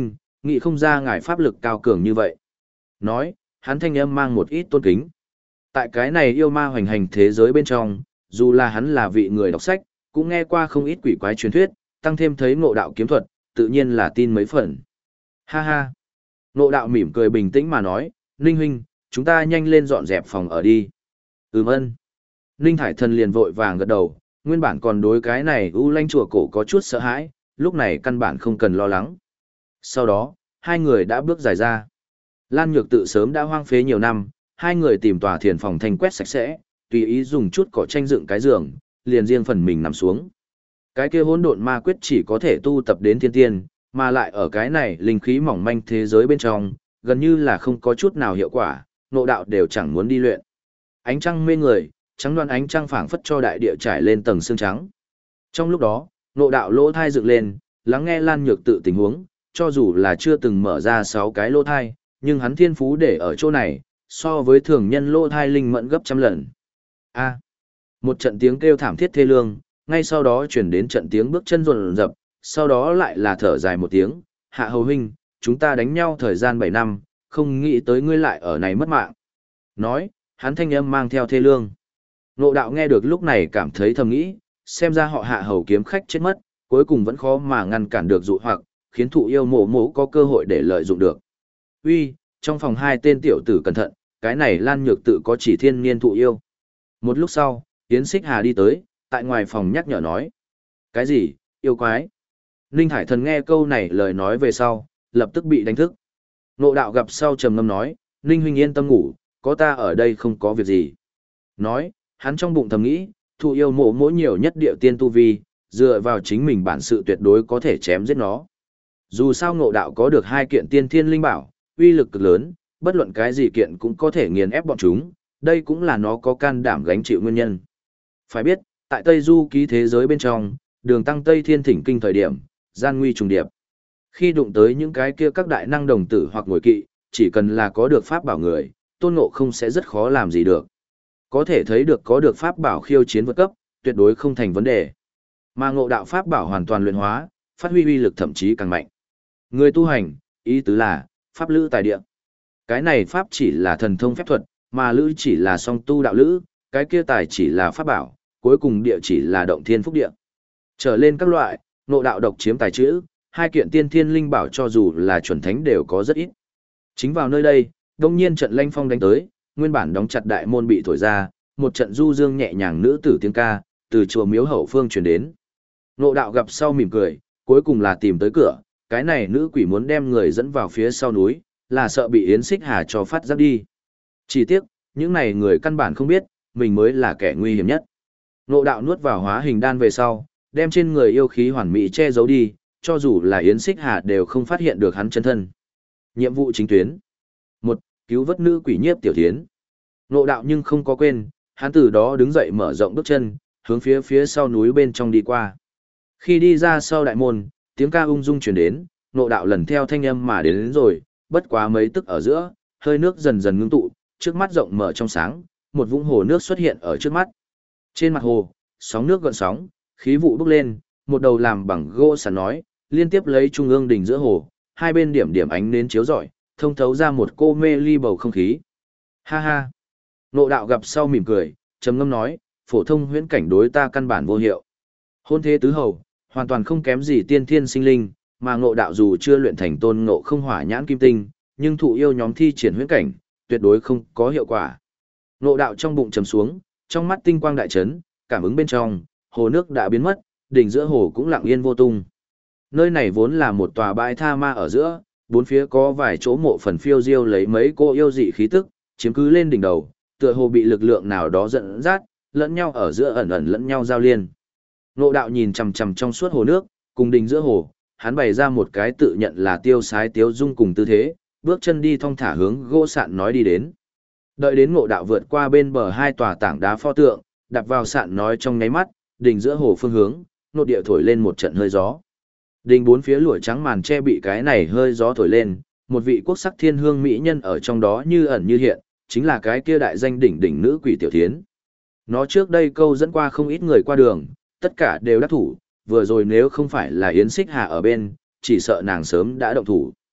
Speaker 1: nghĩ không ra ngài pháp lực cao cường như vậy. Nói, hắn thanh âm mang một ít tôn kính. Tại cái này yêu ma hoành hành thế giới bên trong, dù là hắn là vị người đọc sách, cũng nghe qua không ít quỷ quái truyền thuyết, tăng thêm thấy ngộ đạo kiếm thuật, tự nhiên là tin mấy phần. Ha ha. Ngộ đạo mỉm cười bình tĩnh mà nói, Ninh huynh, chúng ta nhanh lên dọn dẹp phòng ở đi. Ân. Ninh Thải Thần liền vội vàng gật đầu, nguyên bản còn đối cái này U Lanh chùa cổ có chút sợ hãi, lúc này căn bản không cần lo lắng. Sau đó, hai người đã bước dài ra. Lan Nhược Tự sớm đã hoang phế nhiều năm, hai người tìm tòa thiền phòng thanh quét sạch sẽ, tùy ý dùng chút cỏ tranh dựng cái giường, liền riêng phần mình nằm xuống. Cái kia hỗn độn ma quyết chỉ có thể tu tập đến thiên tiên, mà lại ở cái này linh khí mỏng manh thế giới bên trong, gần như là không có chút nào hiệu quả, ngộ đạo đều chẳng muốn đi luyện. Ánh trăng mê người, trắng đoan ánh trăng phảng phất cho đại địa trải lên tầng sương trắng. Trong lúc đó, ngộ đạo lỗ thai dựng lên, lắng nghe Lan Nhược Tự tình huống, cho dù là chưa từng mở ra 6 cái lỗ thai, nhưng hắn thiên phú để ở chỗ này, so với thường nhân lỗ thai linh mẫn gấp trăm lần. A. Một trận tiếng kêu thảm thiết thê lương, ngay sau đó chuyển đến trận tiếng bước chân rồn rập, sau đó lại là thở dài một tiếng, Hạ Hầu huynh, chúng ta đánh nhau thời gian 7 năm, không nghĩ tới ngươi lại ở này mất mạng. Nói, hắn thanh âm mang theo thê lương. Ngộ đạo nghe được lúc này cảm thấy thầm nghĩ, xem ra họ Hạ Hầu kiếm khách chết mất, cuối cùng vẫn khó mà ngăn cản được dụ hoặc, khiến thụ yêu mộ mộ có cơ hội để lợi dụng được. Uy, trong phòng hai tên tiểu tử cẩn thận, cái này Lan Nhược Tự có chỉ thiên niên thụ yêu. Một lúc sau, Yến Xích Hà đi tới, tại ngoài phòng nhắc nhở nói. Cái gì, yêu quái? Ninh Thải Thần nghe câu này lời nói về sau, lập tức bị đánh thức. Ngộ đạo gặp sau trầm ngâm nói, Ninh huynh yên tâm ngủ, có ta ở đây không có việc gì. Nói, hắn trong bụng thầm nghĩ, thụ yêu mộ mỗi nhiều nhất địa tiên tu vi, dựa vào chính mình bản sự tuyệt đối có thể chém giết nó. Dù sao ngộ đạo có được 2 kiện tiên thiên linh bảo, uy lực cực lớn, bất luận cái gì kiện cũng có thể nghiền ép bọn chúng, đây cũng là nó có can đảm gánh chịu nguyên nhân. Phải biết, tại Tây Du ký thế giới bên trong, đường tăng Tây Thiên Thỉnh Kinh thời điểm, gian nguy trùng điệp. Khi đụng tới những cái kia các đại năng đồng tử hoặc ngồi kỵ, chỉ cần là có được pháp bảo người, Tôn Ngộ không sẽ rất khó làm gì được. Có thể thấy được có được pháp bảo khiêu chiến vượt cấp, tuyệt đối không thành vấn đề. Mà ngộ đạo pháp bảo hoàn toàn luyện hóa, phát huy uy lực thậm chí càng mạnh. Người tu hành, ý tứ là, pháp lữ tài địa. Cái này pháp chỉ là thần thông phép thuật, mà lữ chỉ là song tu đạo lữ, cái kia tài chỉ là pháp bảo, cuối cùng địa chỉ là động thiên phúc địa. Trở lên các loại, ngộ đạo độc chiếm tài chữ, 2 kiện tiên thiên linh bảo cho dù là chuẩn thánh đều có rất ít. Chính vào nơi đây, đông nhiên trận lanh phong đánh tới, nguyên bản đóng chặt đại môn bị thổi ra, một trận du dương nhẹ nhàng nữ tử tiếng ca, từ chùa miếu hậu phương truyền đến. Ngộ đạo gặp sau mỉm cười, cuối cùng là tìm tới cửa, cái này nữ quỷ muốn đem người dẫn vào phía sau núi, là sợ bị Yến Xích Hà cho phát giác đi. Chỉ tiếc, những này người căn bản không biết, mình mới là kẻ nguy hiểm nhất. Ngộ đạo nuốt vào hóa hình đan về sau, đem trên người yêu khí hoàn mỹ che giấu đi, cho dù là Yến Xích Hà đều không phát hiện được hắn chân thân. Nhiệm vụ chính tuyến. 1. Cứu vớt nữ quỷ Nhiếp Tiểu Thiến. Ngộ đạo nhưng không có quên, hắn từ đó đứng dậy mở rộng bước chân, hướng phía sau núi bên trong đi qua. Khi đi ra sau đại môn, tiếng ca ung dung truyền đến, ngộ đạo lần theo thanh âm mà đến rồi, bất quá mấy tức ở giữa, hơi nước dần dần ngưng tụ, trước mắt rộng mở trong sáng, một vũng hồ nước xuất hiện ở trước mắt. Trên mặt hồ, sóng nước gợn sóng, khí vụ bốc lên, một đầu làm bằng gỗ sàn nói, liên tiếp lấy trung ương đỉnh giữa hồ, hai bên điểm điểm ánh nến chiếu rọi, thông thấu ra một cô mê ly bầu không khí. Ha ha. Ngộ đạo gặp sau mỉm cười, trầm ngâm nói, phổ thông huyễn cảnh đối ta căn bản vô hiệu. Hôn thế tứ hầu, hoàn toàn không kém gì tiên thiên sinh linh, mà ngộ đạo dù chưa luyện thành tôn ngộ không hỏa nhãn kim tinh, nhưng thụ yêu nhóm thi triển huyễn cảnh, tuyệt đối không có hiệu quả. Ngộ đạo trong bụng trầm xuống, trong mắt tinh quang đại chấn, cảm ứng bên trong, hồ nước đã biến mất, đỉnh giữa hồ cũng lặng yên vô tung. Nơi này vốn là một tòa bãi tha ma ở giữa, bốn phía có vài chỗ mộ phần phiêu diêu lấy mấy cô yêu dị khí tức, chiếm cứ lên đỉnh đầu, tựa hồ bị lực lượng nào đó dẫn dắt, lẫn nhau ở giữa ẩn ẩn lẫn nhau giao liên. Ngộ đạo nhìn chằm chằm trong suốt hồ nước, cùng đỉnh giữa hồ, hắn bày ra một cái tự nhận là tiêu sái tiếu dung cùng tư thế, bước chân đi thong thả hướng gỗ sạn nói đi đến. Đợi đến ngộ đạo vượt qua bên bờ 2 tòa tảng đá pho tượng, đạp vào sạn nói trong nháy mắt, đỉnh giữa hồ phương hướng, nộ địa thổi lên một trận hơi gió. Đỉnh bốn phía lụa trắng màn che bị cái này hơi gió thổi lên, một vị quốc sắc thiên hương mỹ nhân ở trong đó như ẩn như hiện, chính là cái kia đại danh đỉnh đỉnh nữ quỷ Tiểu Thiến. Nó trước đây câu dẫn qua không ít người qua đường, tất cả đều đắc thủ, vừa rồi nếu không phải là Yến Xích Hà ở bên, chỉ sợ nàng sớm đã động thủ.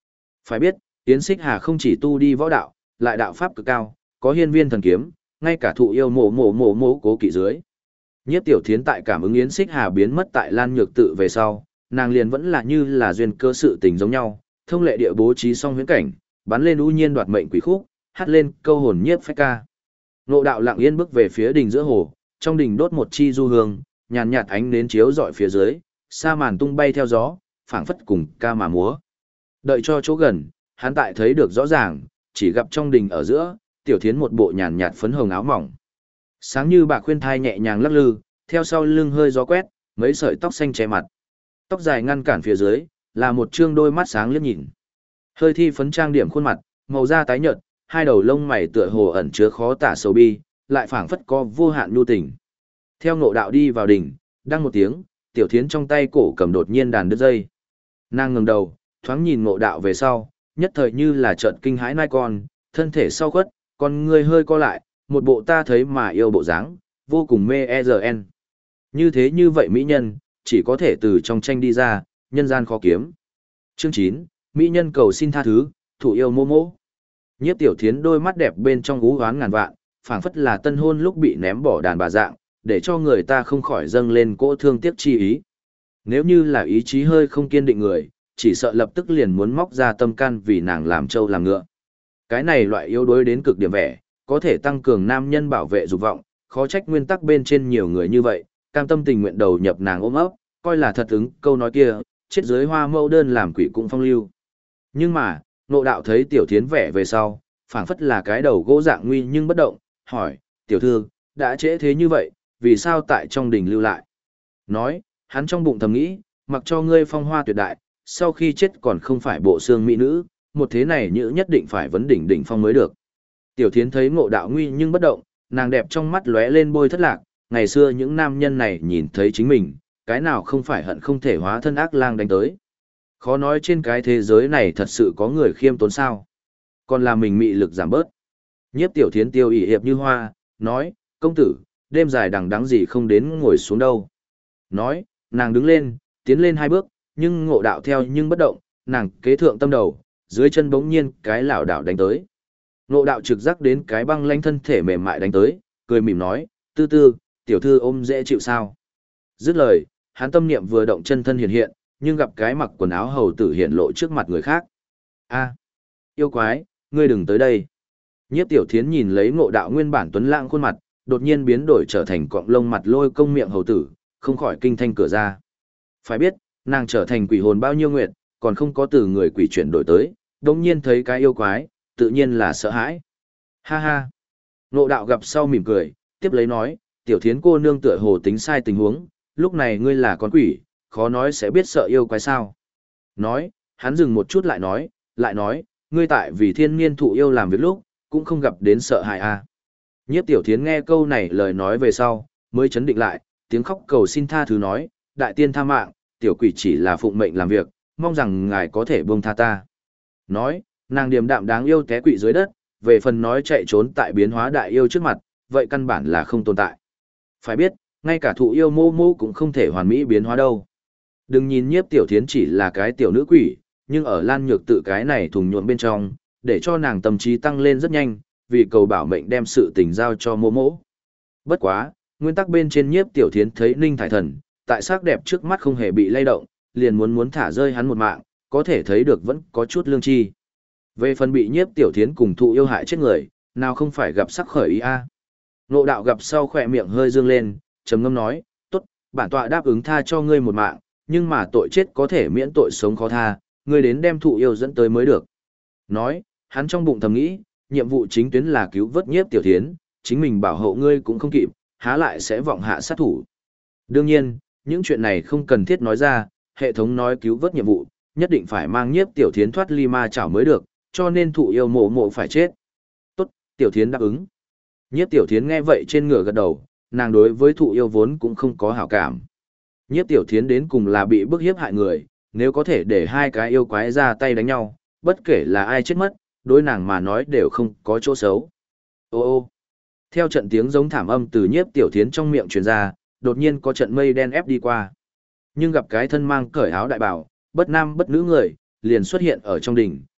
Speaker 1: Phải biết, Yến Xích Hà không chỉ tu đi võ đạo, lại đạo pháp cực cao, có hiên viên thần kiếm, ngay cả thụ yêu mộ cố kỵ dưới. Nhiếp Tiểu Thiến tại cảm ứng Yến Xích Hà biến mất tại Lan Nhược tự về sau, nàng liền vẫn là như là duyên cơ sự tình giống nhau, thông lệ địa bố trí xong huyễn cảnh, bắn lên u nhiên đoạt mệnh quỷ khúc, hát lên câu hồn nhiếp phách ca. Ngộ Đạo lặng yên bước về phía đình giữa hồ, trong đình đốt một chi du hương, nhàn nhạt ánh nến chiếu rọi phía dưới, sa màn tung bay theo gió, phảng phất cùng ca mà múa. Đợi cho chỗ gần, hắn tại thấy được rõ ràng, chỉ gặp trong đình ở giữa, Tiểu Thiến một bộ nhàn nhạt phấn hồng áo mỏng. Sáng như bạc khuyên thai nhẹ nhàng lắc lư, theo sau lưng hơi gió quét, mấy sợi tóc xanh che mặt. Tóc dài ngăn cản phía dưới, là một trương đôi mắt sáng liếc nhìn. Hơi thi phấn trang điểm khuôn mặt, màu da tái nhợt, hai đầu lông mày tựa hồ ẩn chứa khó tả sầu bi, lại phảng phất có vô hạn nhu tình. Theo Ngộ Đạo đi vào đình, đăng một tiếng, Tiểu Thiến trong tay cổ cầm đột nhiên đàn đứt dây. Nàng ngẩng đầu, thoáng nhìn Ngộ Đạo về sau, nhất thời như là chợt kinh hãi nai con, thân thể sau khuất, con người hơi co lại, một bộ ta thấy mà yêu bộ dáng, vô cùng mê ERN. Như thế như vậy mỹ nhân, chỉ có thể từ trong tranh đi ra, nhân gian khó kiếm. Chương 9, mỹ nhân cầu xin tha thứ, thủ yêu mô mô. Nhiếp Tiểu Thiến đôi mắt đẹp bên trong ú hoán ngàn vạn, phảng phất là tân hôn lúc bị ném bỏ đàn bà dạng, để cho người ta không khỏi dâng lên cỗ thương tiếc chi ý. Nếu như là ý chí hơi không kiên định người, chỉ sợ lập tức liền muốn móc ra tâm can vì nàng làm trâu làm ngựa. Cái này loại yếu đuối đến cực điểm vẻ, có thể tăng cường nam nhân bảo vệ dục vọng, khó trách nguyên tắc bên trên nhiều người như vậy, cam tâm tình nguyện đầu nhập nàng ôm ấp, coi là thật ứng câu nói kia, chết dưới hoa mẫu đơn làm quỷ cũng phong lưu. Nhưng mà, Ngộ Đạo thấy Tiểu Thiến vẻ về sau, phảng phất là cái đầu gỗ dạng nguy nhưng bất động, hỏi, tiểu thư, đã trễ thế như vậy, vì sao tại trong đình lưu lại? Nói, hắn trong bụng thầm nghĩ, mặc cho ngươi phong hoa tuyệt đại, sau khi chết còn không phải bộ xương mỹ nữ, một thế này nhữ nhất định phải vấn đỉnh đỉnh phong mới được. Tiểu Thiến thấy Ngộ Đạo nguy nhưng bất động, nàng đẹp trong mắt lóe lên bôi thất lạc, ngày xưa những nam nhân này nhìn thấy chính mình, cái nào không phải hận không thể hóa thân ác lang đánh tới. Khó nói trên cái thế giới này thật sự có người khiêm tốn sao. Còn là mình mị lực giảm bớt. Nhiếp Tiểu Thiến tiêu ỷ hiệp như hoa, nói, công tử, đêm dài đằng đẵng gì không đến ngồi xuống đâu. Nói, nàng đứng lên, tiến lên hai bước, nhưng Ngộ Đạo theo nhưng bất động, nàng kế thượng tâm đầu, dưới chân bỗng nhiên cái lảo đảo đánh tới. Ngộ Đạo trực giác đến cái băng lanh thân thể mềm mại đánh tới, cười mỉm nói, tư tư, tiểu thư ôm dễ chịu sao. Dứt lời, hắn tâm niệm vừa động chân thân hiện hiện, nhưng gặp cái mặc quần áo hầu tử hiện lộ trước mặt người khác. A, yêu quái, ngươi đừng tới đây. Nhiếp Tiểu Thiến nhìn lấy Ngộ Đạo nguyên bản tuấn lãng khuôn mặt, đột nhiên biến đổi trở thành cọng lông mặt lôi công miệng hầu tử, không khỏi kinh thanh cửa ra. Phải biết, nàng trở thành quỷ hồn bao nhiêu nguyệt, còn không có từ người quỷ chuyển đổi tới, đống nhiên thấy cái yêu quái, tự nhiên là sợ hãi. Ha ha. Ngộ Đạo gặp sau mỉm cười, tiếp lấy nói, Tiểu Thiến cô nương tựa hồ tính sai tình huống, lúc này ngươi là con quỷ, khó nói sẽ biết sợ yêu quái sao. Nói, hắn dừng một chút lại nói, ngươi tại vì thiên niên thụ yêu làm việc lúc, cũng không gặp đến sợ hãi à. Nhiếp Tiểu Thiến nghe câu này lời nói về sau, mới chấn định lại, tiếng khóc cầu xin tha thứ nói, đại tiên tha mạng, tiểu quỷ chỉ là phụng mệnh làm việc, mong rằng ngài có thể buông tha ta. Nói, nàng điềm đạm đáng yêu té quỵ dưới đất, về phần nói chạy trốn tại biến hóa đại yêu trước mặt, vậy căn bản là không tồn tại. Phải biết, ngay cả thụ yêu mô mô cũng không thể hoàn mỹ biến hóa đâu. Đừng nhìn Nhiếp Tiểu Thiến chỉ là cái tiểu nữ quỷ, nhưng ở Lan Nhược tự cái này thùng nhuộm bên trong, để cho nàng tâm trí tăng lên rất nhanh, vì cầu bảo mệnh đem sự tình giao cho mô mô. Bất quá, nguyên tắc bên trên Nhiếp Tiểu Thiến thấy Ninh Thải Thần, tại sắc đẹp trước mắt không hề bị lay động, liền muốn thả rơi hắn một mạng, có thể thấy được vẫn có chút lương tri. Về phần bị Nhiếp Tiểu Thiến cùng thụ yêu hại chết người, nào không phải gặp sắc khởi ý a. Ngộ Đạo gặp sau khỏe miệng hơi dương lên, trầm ngâm nói, tốt, bản tọa đáp ứng tha cho ngươi một mạng, nhưng mà tội chết có thể miễn tội sống khó tha, ngươi đến đem thụ yêu dẫn tới mới được. Nói, hắn trong bụng thầm nghĩ, nhiệm vụ chính tuyến là cứu vớt Nhiếp Tiểu Thiến, chính mình bảo hộ ngươi cũng không kịp, há lại sẽ vọng hạ sát thủ. Đương nhiên, những chuyện này không cần thiết nói ra, hệ thống nói cứu vớt nhiệm vụ, nhất định phải mang Nhiếp Tiểu Thiến thoát ly ma chảo mới được, cho nên thụ yêu mộ phải chết. Tốt, Tiểu Thiến đáp ứng. Nhiếp Tiểu Thiến nghe vậy trên ngửa gật đầu, nàng đối với thụ yêu vốn cũng không có hảo cảm. Nhiếp Tiểu Thiến đến cùng là bị bức hiếp hại người, nếu có thể để hai cái yêu quái ra tay đánh nhau, bất kể là ai chết mất, đối nàng mà nói đều không có chỗ xấu. Ô ô. Theo trận tiếng giống thảm âm từ Nhiếp Tiểu Thiến trong miệng truyền ra, đột nhiên có trận mây đen ép đi qua. Nhưng gặp cái thân mang cởi áo đại bào, bất nam bất nữ người, liền xuất hiện ở trong đỉnh,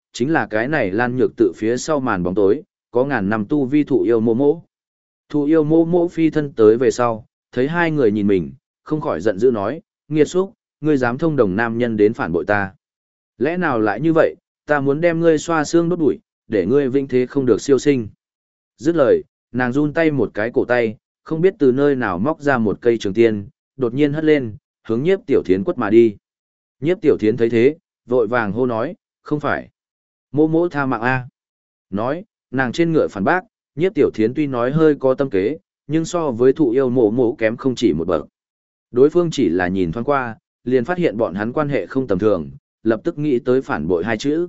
Speaker 1: chính là cái này Lan Nhược tự phía sau màn bóng tối, có ngàn năm tu vi thụ yêu mô mỗ. Thụ yêu mô mỗ phi thân tới về sau, thấy hai người nhìn mình, không khỏi giận dữ nói, nghiệt xúc, ngươi dám thông đồng nam nhân đến phản bội ta. Lẽ nào lại như vậy, ta muốn đem ngươi xoa xương đốt bụi, để ngươi vinh thế không được siêu sinh. Dứt lời, nàng run tay một cái cổ tay, không biết từ nơi nào móc ra một cây trường tiên, đột nhiên hất lên, hướng Nhiếp Tiểu Thiến quất mà đi. Nhiếp Tiểu Thiến thấy thế, vội vàng hô nói, không phải. Mô mỗ tha mạng A. Nói, nàng trên ngựa phản bác, Nhiếp Tiểu Thiến tuy nói hơi có tâm kế, nhưng so với thụ yêu mộ mộ kém không chỉ một bậc. Đối phương chỉ là nhìn thoáng qua, liền phát hiện bọn hắn quan hệ không tầm thường, lập tức nghĩ tới phản bội hai chữ.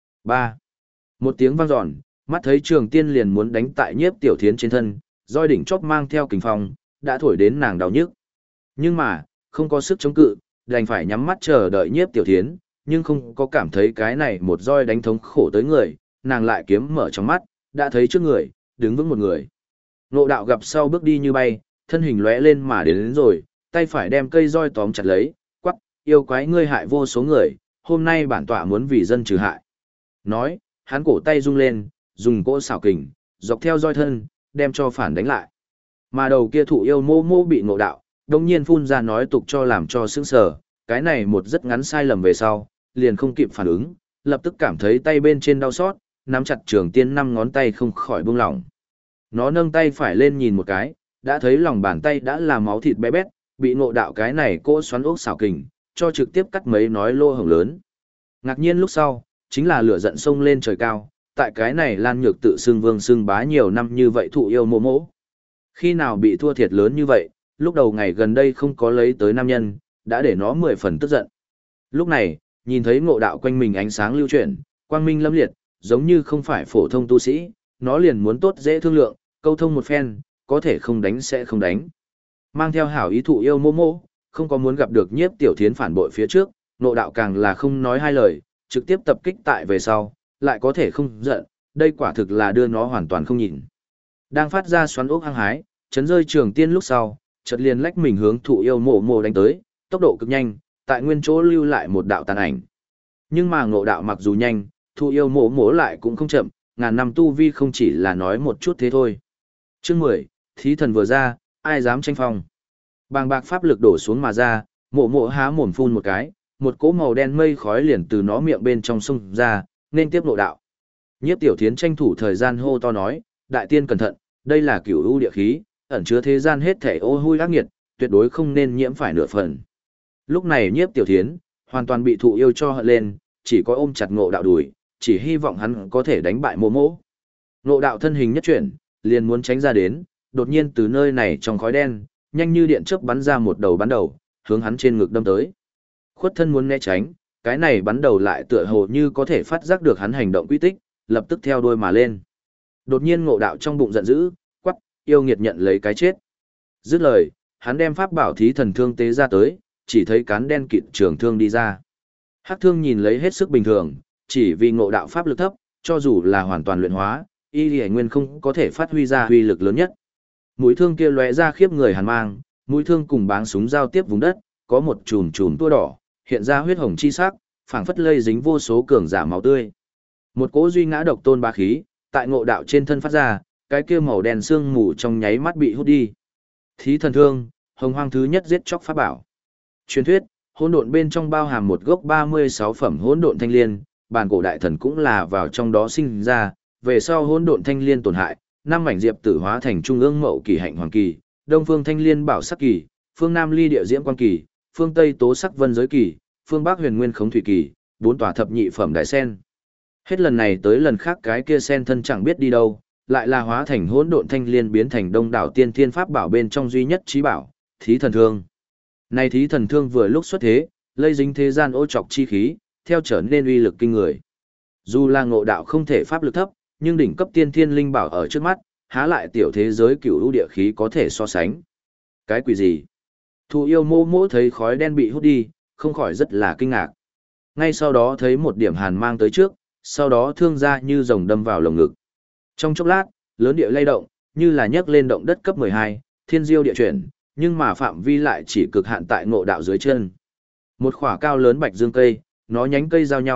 Speaker 1: 3. Một tiếng vang dọn, mắt thấy trường tiên liền muốn đánh tại Nhiếp Tiểu Thiến trên thân, roi đỉnh chóp mang theo kình phong, đã thổi đến nàng đau nhức. Nhưng mà, không có sức chống cự, đành phải nhắm mắt chờ đợi Nhiếp Tiểu Thiến, nhưng không có cảm thấy cái này một roi đánh thống khổ tới người, nàng lại kiếm mở trong mắt, đã thấy trước người, đứng vững một người. Ngộ Đạo gặp sau bước đi như bay, thân hình lóe lên mà đến rồi, tay phải đem cây roi tóm chặt lấy, quắc, yêu quái ngươi hại vô số người, hôm nay bản tọa muốn vì dân trừ hại. Nói, hắn cổ tay rung lên, dùng cỗ xảo kình, dọc theo roi thân, đem cho phản đánh lại. Mà đầu kia thụ yêu mô mô bị Ngộ Đạo, đồng nhiên phun ra nói tục cho làm cho sững sờ, cái này một rất ngắn sai lầm về sau, liền không kịp phản ứng, lập tức cảm thấy tay bên trên đau xót, nắm chặt trường tiên 5 ngón tay không khỏi buông lỏng. Nó nâng tay phải lên nhìn một cái, đã thấy lòng bàn tay đã là máu thịt bé bét, bị Ngộ Đạo cái này cỗ xoắn ốc xảo kình, cho trực tiếp cắt mấy nói lô hổng lớn. Ngạc nhiên lúc sau, chính là lửa giận sông lên trời cao, tại cái này Lan Nhược tự xưng vương xưng bá nhiều năm như vậy thụ yêu mô mỗ. Khi nào bị thua thiệt lớn như vậy, lúc đầu ngày gần đây không có lấy tới nam nhân, đã để nó 10 phần tức giận. Lúc này, nhìn thấy Ngộ Đạo quanh mình ánh sáng lưu chuyển, quang minh lâm liệt, giống như không phải phổ thông tu sĩ, nó liền muốn tốt dễ thương lượng, câu thông một phen, có thể không đánh sẽ không đánh. Mang theo hảo ý thụ yêu mô mô, không có muốn gặp được Nhiếp Tiểu Thiến phản bội phía trước, Ngộ Đạo càng là không nói hai lời, trực tiếp tập kích tại về sau, lại có thể không giận, đây quả thực là đưa nó hoàn toàn không nhìn. Đang phát ra xoắn ốc hăng hái, chấn rơi trường tiên lúc sau, chợt liền lách mình hướng thụ yêu mộ mộ đánh tới, tốc độ cực nhanh, tại nguyên chỗ lưu lại một đạo tàn ảnh. Nhưng mà Ngộ Đạo mặc dù nhanh, thụ yêu mộ mộ lại cũng không chậm, ngàn năm tu vi không chỉ là nói một chút thế thôi. Chương 10, thí thần vừa ra, ai dám tranh phong. Bàng bạc pháp lực đổ xuống mà ra, mộ mộ há mồm phun một cái, một cỗ màu đen mây khói liền từ nó miệng bên trong xông ra, nên tiếp Ngộ Đạo. Nhiếp Tiểu Thiến tranh thủ thời gian hô to nói, đại tiên cẩn thận, đây là cửu u địa khí, ẩn chứa thế gian hết thể ô hôi ác nghiệt, tuyệt đối không nên nhiễm phải nửa phần. Lúc này Nhiếp Tiểu Thiến hoàn toàn bị thụ yêu cho hận lên, chỉ có ôm chặt Ngộ Đạo đùi, chỉ hy vọng hắn có thể đánh bại mộ mộ. Ngộ Đạo thân hình nhất chuyển, liền muốn tránh ra đến, đột nhiên từ nơi này trong khói đen, nhanh như điện chớp bắn ra một đầu bắn đầu, hướng hắn trên ngực đâm tới. Khuất thân muốn né tránh, cái này bắn đầu lại tựa hồ như có thể phát giác được hắn hành động quy tích, lập tức theo đuôi mà lên. Đột nhiên Ngộ Đạo trong bụng giận dữ, quắc, yêu nghiệt nhận lấy cái chết. Dứt lời, hắn đem pháp bảo thí thần thương tế ra tới, chỉ thấy cán đen kịt trường thương đi ra. Hắc thương nhìn lấy hết sức bình thường, chỉ vì Ngộ Đạo pháp lực thấp, cho dù là hoàn toàn luyện hóa, y lì nguyên không có thể phát huy ra uy lực lớn nhất. Mũi thương kia lóe ra khiếp người hàn mang, mũi thương cùng báng súng giao tiếp vùng đất, có một chùm chùm tua đỏ, hiện ra huyết hồng chi sắc, phảng phất lây dính vô số cường giả máu tươi. Một cỗ duy ngã độc tôn bá khí, tại Ngộ Đạo trên thân phát ra, cái kia màu đen sương mù trong nháy mắt bị hút đi. Thí thần thương, hồng hoang thứ nhất giết chóc pháp bảo. Truyền thuyết, hỗn độn bên trong bao hàm một gốc 36 phẩm hỗn độn thanh liên, bản cổ đại thần cũng là vào trong đó sinh ra, về sau hỗn độn thanh liên tổn hại, năm mảnh diệp tử hóa thành trung ương mậu kỳ hạnh hoàng kỳ, đông phương thanh liên bảo sắc kỳ, phương nam ly địa diễm quan kỳ, phương tây tố sắc vân giới kỳ, phương bắc huyền nguyên khống thủy kỳ, bốn tòa thập nhị phẩm đại sen. Hết lần này tới lần khác cái kia sen thân chẳng biết đi đâu, lại là hóa thành hỗn độn thanh liên biến thành đông đảo tiên thiên pháp bảo bên trong duy nhất trí bảo, thí thần thương. Này thí thần thương vừa lúc xuất thế, lây dính thế gian ô trọc chi khí, theo trở nên uy lực kinh người. Dù là Ngộ Đạo không thể pháp lực thấp, nhưng đỉnh cấp tiên thiên linh bảo ở trước mắt, há lại tiểu thế giới cửu u địa khí có thể so sánh. Cái quỷ gì? Thụ yêu mô mỗ thấy khói đen bị hút đi, không khỏi rất là kinh ngạc. Ngay sau đó thấy một điểm hàn mang tới trước, sau đó thương ra như rồng đâm vào lồng ngực. Trong chốc lát, lớn địa lay động, như là nhấc lên động đất cấp 12, thiên diêu địa chuyển, nhưng mà phạm vi lại chỉ cực hạn tại Ngộ Đạo dưới chân. Một khỏa cao lớn bạch dương cây, nó nhánh cây giao nhau,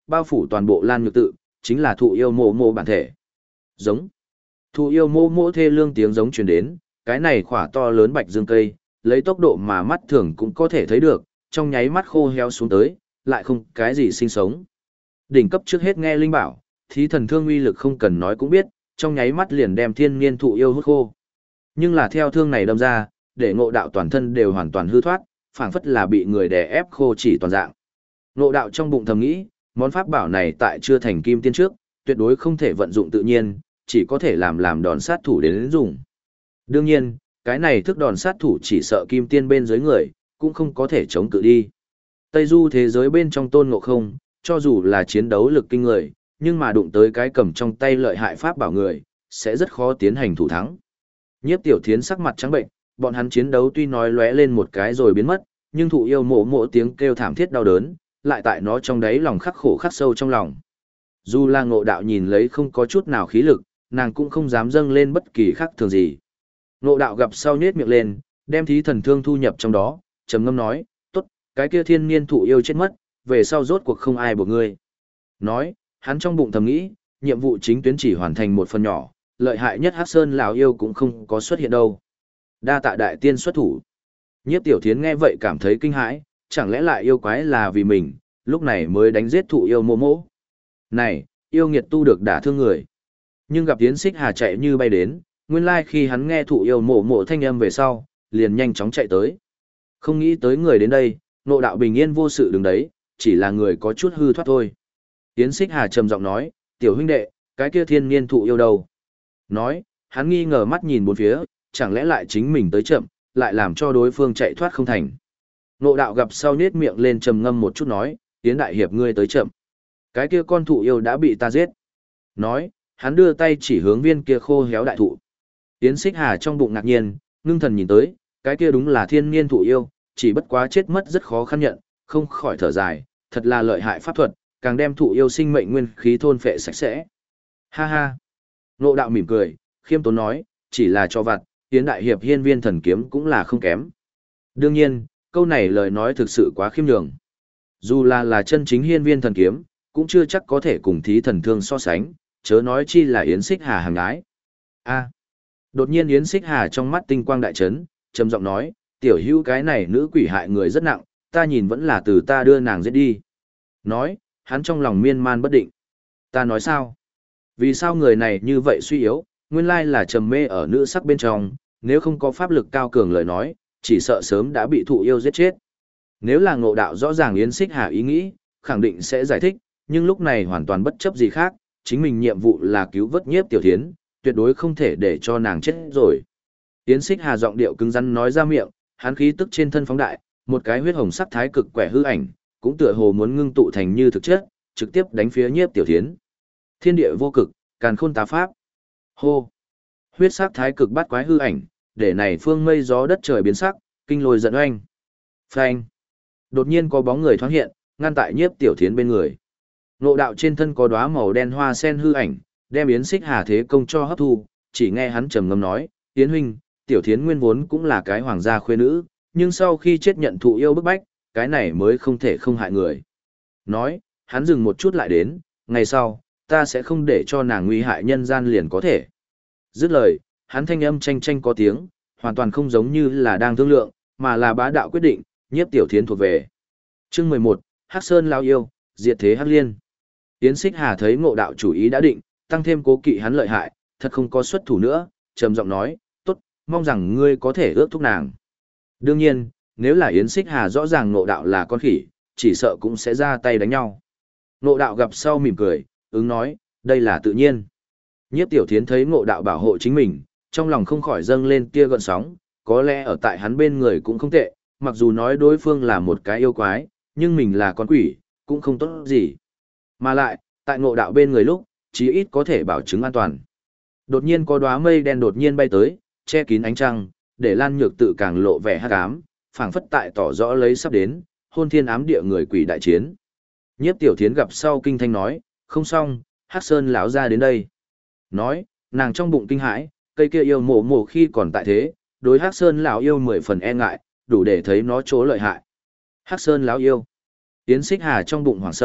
Speaker 1: bao phủ toàn bộ Lan Nhược tự, chính là thụ yêu mộ mộ bản thể. Giống. Thụ yêu mộ mộ thê lương tiếng giống truyền đến, cái này khỏa to lớn bạch dương cây, lấy tốc độ mà mắt thường cũng có thể thấy được, trong nháy mắt khô héo xuống tới, lại không cái gì sinh sống. Đỉnh cấp trước hết nghe linh bảo, thí thần thương uy lực không cần nói cũng biết, trong nháy mắt liền đem thiên niên thụ yêu hút khô. Nhưng là theo thương này đâm ra, để ngộ đạo toàn thân đều hoàn toàn hư thoát, phảng phất là bị người đè ép khô chỉ toàn dạng. Ngộ đạo trong bụng thầm nghĩ, món pháp bảo này tại chưa thành kim tiên trước, tuyệt đối không thể vận dụng tự nhiên, chỉ có thể làm đòn sát thủ đến dùng. Đương nhiên, cái này thức đòn sát thủ chỉ sợ kim tiên bên dưới người, cũng không có thể chống cự đi. Tây du thế giới bên trong Tôn Ngộ Không, cho dù là chiến đấu lực kinh người, nhưng mà đụng tới cái cầm trong tay lợi hại pháp bảo người, sẽ rất khó tiến hành thủ thắng. Nhiếp Tiểu Thiến sắc mặt trắng bệnh, bọn hắn chiến đấu tuy nói lóe lên một cái rồi biến mất, nhưng thụ yêu mộ mộ tiếng kêu thảm thiết đau đớn, lại tại nó trong đáy lòng khắc khổ khắc sâu trong lòng. Dù là Ngộ đạo nhìn lấy không có chút nào khí lực, nàng cũng không dám dâng lên bất kỳ khác thường gì. Ngộ đạo gặp sau nhếch miệng lên, đem thí thần thương thu nhập trong đó, trầm ngâm nói, tốt, cái kia thiên niên thụ yêu chết mất, về sau rốt cuộc không ai buộc ngươi. Nói, hắn trong bụng thầm nghĩ, nhiệm vụ chính tuyến chỉ hoàn thành một phần nhỏ, lợi hại nhất Hắc Sơn lão yêu cũng không có xuất hiện đâu. Đa tạ đại tiên xuất thủ. Nhiếp Tiểu Thiến nghe vậy cảm thấy kinh hãi, chẳng lẽ lại yêu quái là vì mình, lúc này mới đánh giết thụ yêu mô mỗ. Này, yêu nghiệt tu được đả thương người. Nhưng gặp Yến Xích Hà chạy như bay đến, nguyên lai khi hắn nghe thụ yêu mộ mộ thanh âm về sau, liền nhanh chóng chạy tới. Không nghĩ tới người đến đây, Ngộ đạo bình yên vô sự đứng đấy, chỉ là người có chút hư thoát thôi. Yến Xích Hà trầm giọng nói, tiểu huynh đệ, cái kia thiên niên thụ yêu đâu? Nói, hắn nghi ngờ mắt nhìn bốn phía, chẳng lẽ lại chính mình tới chậm, lại làm cho đối phương chạy thoát không thành. Ngộ đạo gặp sau nhếch miệng lên trầm ngâm một chút nói, Yến đại hiệp ngươi tới chậm. Cái kia con thụ yêu đã bị ta giết. Nói, hắn đưa tay chỉ hướng viên kia khô héo đại thụ. Yến Xích Hà trong bụng ngạc nhiên, ngưng thần nhìn tới, cái kia đúng là thiên niên thụ yêu, chỉ bất quá chết mất rất khó khăn nhận, không khỏi thở dài, thật là lợi hại pháp thuật, càng đem thụ yêu sinh mệnh nguyên khí thôn phệ sạch sẽ. Ha ha. Ngộ đạo mỉm cười, khiêm tốn nói, chỉ là cho vặt, Yến đại hiệp hiên viên thần kiếm cũng là không kém. Đương nhiên, câu này lời nói thực sự quá khiêm nhường. Dù là chân chính hiên viên thần kiếm, cũng chưa chắc có thể cùng thí thần thương so sánh, chớ nói chi là Yến Xích Hà hàng ái. A. Đột nhiên Yến Xích Hà trong mắt tinh quang đại chấn, trầm giọng nói, tiểu hữu cái này nữ quỷ hại người rất nặng, ta nhìn vẫn là từ ta đưa nàng giết đi. Nói, hắn trong lòng miên man bất định. Ta nói sao? Vì sao người này như vậy suy yếu, nguyên lai là trầm mê ở nữ sắc bên trong, nếu không có pháp lực cao cường lời nói, chỉ sợ sớm đã bị thụ yêu giết chết. Nếu là Ngộ đạo rõ ràng Yến Xích Hà ý nghĩ, khẳng định sẽ giải thích, nhưng lúc này hoàn toàn bất chấp gì khác, chính mình nhiệm vụ là cứu vớt Nhiếp Tiểu Thiến, tuyệt đối không thể để cho nàng chết rồi. Yến Xích Hà giọng điệu cứng rắn nói ra miệng, hắn khí tức trên thân phóng đại, một cái huyết hồng sắc thái cực quẻ hư ảnh, cũng tựa hồ muốn ngưng tụ thành như thực chất, trực tiếp đánh phía Nhiếp Tiểu Thiến. Thiên địa vô cực, càn khôn tá pháp. Hô. Huyết sắc thái cực bắt quái hư ảnh, để này phương mây gió đất trời biến sắc, kinh lôi giận oanh. Phanh. Đột nhiên có bóng người thoáng hiện, ngăn tại Nhiếp Tiểu Thiến bên người. Ngộ đạo trên thân có đóa màu đen hoa sen hư ảnh, đem Yến Xích Hà thế công cho hấp thu, chỉ nghe hắn trầm ngâm nói, Yến huynh, Tiểu Thiến nguyên vốn cũng là cái hoàng gia khuê nữ, nhưng sau khi chết nhận thụ yêu bức bách, cái này mới không thể không hại người. Nói, hắn dừng một chút lại đến, ngày sau, ta sẽ không để cho nàng nguy hại nhân gian liền có thể. Dứt lời, hắn thanh âm tranh tranh có tiếng, hoàn toàn không giống như là đang thương lượng, mà là bá đạo quyết định, Nhiếp Tiểu Thiến thuộc về. Chương 11, Hắc Sơn lao yêu, diệt thế Hắc Liên. Yến Xích Hà thấy Ngộ đạo chủ ý đã định, tăng thêm cố kỵ hắn lợi hại, thật không có xuất thủ nữa, trầm giọng nói, tốt, mong rằng ngươi có thể ước thúc nàng. Đương nhiên, nếu là Yến Xích Hà rõ ràng Ngộ đạo là con khỉ, chỉ sợ cũng sẽ ra tay đánh nhau. Ngộ đạo gặp sau mỉm cười, ứng nói, đây là tự nhiên. Nhiếp Tiểu Thiến thấy Ngộ đạo bảo hộ chính mình, trong lòng không khỏi dâng lên tia gợn sóng, có lẽ ở tại hắn bên người cũng không tệ, mặc dù nói đối phương là một cái yêu quái, nhưng mình là con quỷ, cũng không tốt gì. Mà lại, tại Ngộ đạo bên người lúc, chí ít có thể bảo chứng an toàn. Đột nhiên có đóa mây đen đột nhiên bay tới, che kín ánh trăng, để Lan Nhược tự càng lộ vẻ hắc ám, phảng phất tại tỏ rõ lấy sắp đến, hôn thiên ám địa người quỷ đại chiến. Nhiếp Tiểu Thiến gặp sau kinh thanh nói, không xong, Hắc Sơn lão ra đến đây. Nói, nàng trong bụng kinh hãi, cây kia yêu mộ mộ khi còn tại thế, đối Hắc Sơn lão yêu 10 phần e ngại, đủ để thấy nó chỗ lợi hại. Hắc Sơn lão yêu. Yến Xích Hà trong bụng hoảng sợ,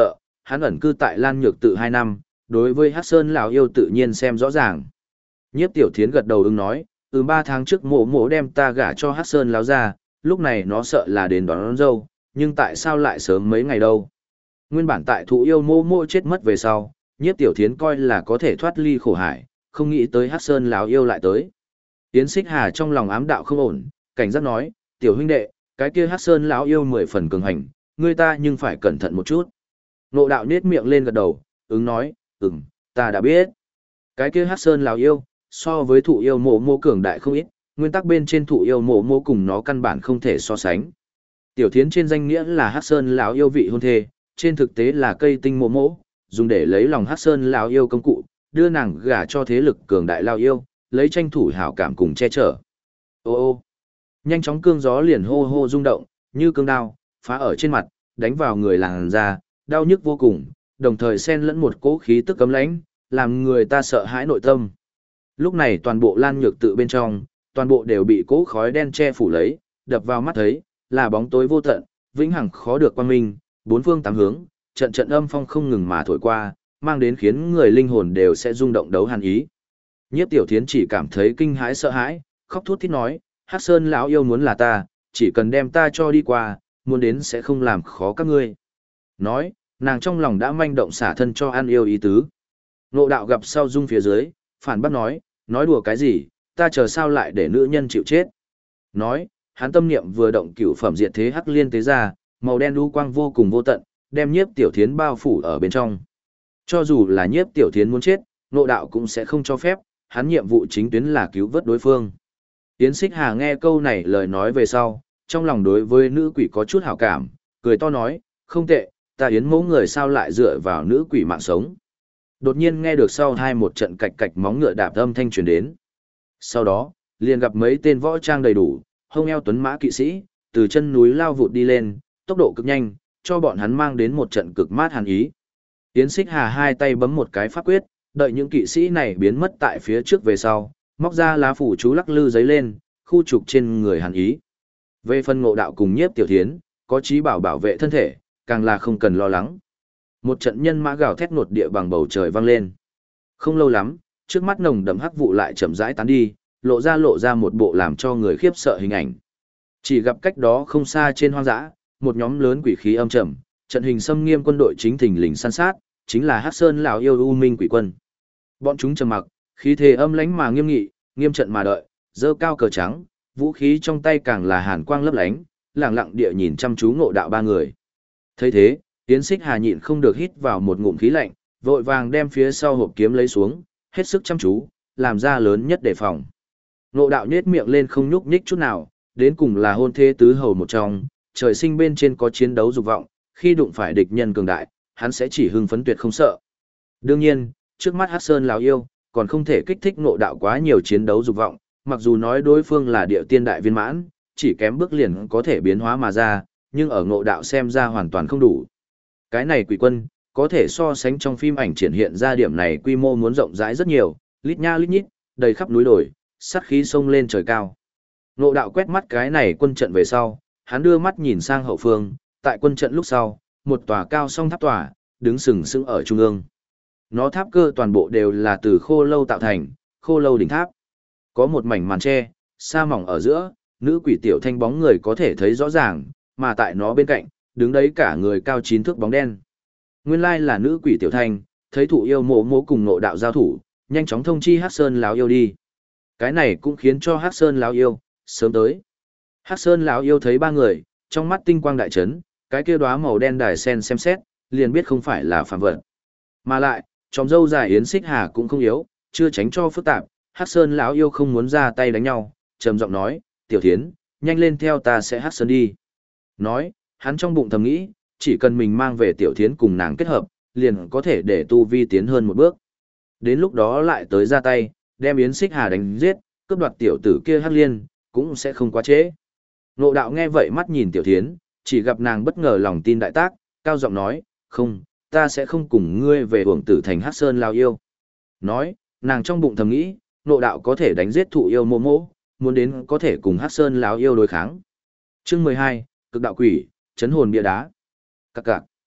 Speaker 1: hắn ẩn cư tại Lan Nhược tự 2 năm, đối với Hắc Sơn lão yêu tự nhiên xem rõ ràng. Nhiếp Tiểu Thiến gật đầu ứng nói, 3 tháng trước mộ mộ đem ta gả cho Hắc Sơn lão ra, lúc này nó sợ là đến đón dâu, nhưng tại sao lại sớm mấy ngày đâu? Nguyên bản tại thụ yêu mộ mộ chết mất về sau, Nhiếp Tiểu Thiến coi là có thể thoát ly khổ hải, không nghĩ tới Hắc Sơn lão yêu lại tới. Yến Xích Hà trong lòng ám đạo không ổn, cảnh giác nói, tiểu huynh đệ, cái kia Hắc Sơn lão yêu 10 phần cường hành, ngươi ta nhưng phải cẩn thận một chút. Ngộ đạo nết miệng lên gật đầu, ứng nói, ta đã biết. Cái kia Hắc Sơn lão yêu, so với thụ yêu mộ mộ cường đại không ít, nguyên tắc bên trên thụ yêu mộ mộ cùng nó căn bản không thể so sánh. Tiểu Thiến trên danh nghĩa là Hắc Sơn lão yêu vị hôn thê, trên thực tế là cây tinh mộ mộ, dùng để lấy lòng Hắc Sơn lão yêu công cụ, đưa nàng gả cho thế lực cường đại lão yêu, lấy tranh thủ hảo cảm cùng che chở. Ô ô, nhanh chóng cương gió liền hô hô rung động, như cương đao, phá ở trên mặt, đánh vào người làn da, đau nhức vô cùng, đồng thời xen lẫn một cỗ khí tức cấm lãnh, làm người ta sợ hãi nội tâm. Lúc này toàn bộ Lan Nhược tự bên trong, toàn bộ đều bị cỗ khói đen che phủ lấy, đập vào mắt thấy, là bóng tối vô tận, vĩnh hằng khó được quang minh, bốn phương tám hướng, trận trận âm phong không ngừng mà thổi qua, mang đến khiến người linh hồn đều sẽ rung động đấu hàn ý. Nhiếp Tiểu Thiến chỉ cảm thấy kinh hãi sợ hãi, khóc thút thít nói, Hắc Sơn lão yêu muốn là ta, chỉ cần đem ta cho đi qua, muốn đến sẽ không làm khó các ngươi. Nói, nàng trong lòng đã manh động xả thân cho ăn yêu ý tứ. Ngộ đạo gặp sau rung phía dưới, phản bác nói đùa cái gì, ta chờ sao lại để nữ nhân chịu chết. Nói, hắn tâm niệm vừa động cửu phẩm diệt thế hắc liên tế ra, màu đen đu quang vô cùng vô tận, đem Nhiếp Tiểu Thiến bao phủ ở bên trong. Cho dù là Nhiếp Tiểu Thiến muốn chết, ngộ đạo cũng sẽ không cho phép, hắn nhiệm vụ chính tuyến là cứu vớt đối phương. Yến Xích Hà nghe câu này lời nói về sau, trong lòng đối với nữ quỷ có chút hảo cảm, cười to nói, không tệ, ta Yến mẫu người sao lại dựa vào nữ quỷ mạng sống. Đột nhiên nghe được sau hai một trận cạch cạch móng ngựa đạp âm thanh truyền đến. Sau đó, liền gặp mấy tên võ trang đầy đủ, hông eo tuấn mã kỵ sĩ, từ chân núi lao vụt đi lên, tốc độ cực nhanh, cho bọn hắn mang đến một trận cực mát hàn ý. Yến Xích Hà hai tay bấm một cái pháp quyết, đợi những kỵ sĩ này biến mất tại phía trước về sau, móc ra lá phủ chú lắc lư giấy lên, khu trục trên người hàn ý. Về phần Ngộ đạo cùng Nhiếp Tiểu Thiến, có trí bảo bảo vệ thân thể, càng là không cần lo lắng. Một trận nhân mã gào thét nột địa bằng bầu trời vang lên. Không lâu lắm, trước mắt nồng đậm hắc vụ lại chậm rãi tán đi, lộ ra một bộ làm cho người khiếp sợ hình ảnh. Chỉ gặp cách đó không xa trên hoang dã, một nhóm lớn quỷ khí âm trầm, trận hình xâm nghiêm quân đội chính thình lình săn sát, chính là Hắc Sơn lão yêu U Minh quỷ quân. Bọn chúng trầm mặc, khí thế âm lãnh mà nghiêm nghị, nghiêm trận mà đợi, giơ cao cờ trắng, vũ khí trong tay càng là hàn quang lấp lánh, lẳng lặng địa nhìn chăm chú Ngộ đạo ba người. Thấy thế, Yến Xích Hà nhịn không được hít vào một ngụm khí lạnh, vội vàng đem phía sau hộp kiếm lấy xuống, hết sức chăm chú, làm ra lớn nhất đề phòng. Ngộ đạo nhếch miệng lên không nhúc nhích chút nào, đến cùng là hôn thế tứ hầu một trong, trời sinh bên trên có chiến đấu dục vọng, khi đụng phải địch nhân cường đại, hắn sẽ chỉ hưng phấn tuyệt không sợ. Đương nhiên, trước mắt Hắc Sơn lão yêu, còn không thể kích thích Ngộ đạo quá nhiều chiến đấu dục vọng, mặc dù nói đối phương là địa tiên đại viên mãn, chỉ kém bước liền có thể biến hóa mà ra, nhưng ở Ngộ đạo xem ra hoàn toàn không đủ. Cái này quỷ quân, có thể so sánh trong phim ảnh triển hiện ra điểm này quy mô muốn rộng rãi rất nhiều, lít nha lít nhít, đầy khắp núi đồi, sát khí sông lên trời cao. Ngộ đạo quét mắt cái này quân trận về sau, hắn đưa mắt nhìn sang hậu phương, tại quân trận lúc sau, một tòa cao song tháp tòa, đứng sừng sững ở trung ương. Nó tháp cơ toàn bộ đều là từ khô lâu tạo thành, khô lâu đỉnh tháp. Có một mảnh màn tre, sa mỏng ở giữa, nữ quỷ tiểu thanh bóng người có thể thấy rõ ràng, mà tại nó bên cạnh, đứng đấy cả người cao 9 thước bóng đen. Nguyên lai là nữ quỷ tiểu thanh, thấy thụ yêu mộ mộ cùng Ngộ đạo giao thủ, nhanh chóng thông chi Hắc Sơn lão yêu đi. Cái này cũng khiến cho Hắc Sơn lão yêu sớm tới. Hắc Sơn lão yêu thấy ba người, trong mắt tinh quang đại chấn, cái kia đóa màu đen đài sen xem xét, liền biết không phải là phàm vật. Mà lại, chòm râu dài Yến Xích Hà cũng không yếu, chưa tránh cho phức tạp, Hắc Sơn lão yêu không muốn ra tay đánh nhau, trầm giọng nói, "Tiểu Thiến, nhanh lên theo ta sẽ Hắc Sơn đi." Nói, hắn trong bụng thầm nghĩ, chỉ cần mình mang về Tiểu Thiến cùng nàng kết hợp, liền có thể để tu vi tiến hơn một bước. Đến lúc đó lại tới ra tay, đem Yến Xích Hà đánh giết, cướp đoạt tiểu tử kia Hắc Liên, cũng sẽ không quá trễ. Ngộ đạo nghe vậy mắt nhìn Tiểu Thiến, chỉ gặp nàng bất ngờ lòng tin đại tác, cao giọng nói, "Không, ta sẽ không cùng ngươi về uổng tử thành Hắc Sơn lao yêu." Nói, nàng trong bụng thầm nghĩ, Ngộ đạo có thể đánh giết thụ yêu mô mô, muốn đến có thể cùng Hắc Sơn lão yêu đối kháng. Chương 12, Cực đạo quỷ, chấn hồn bia đá. Các cạc.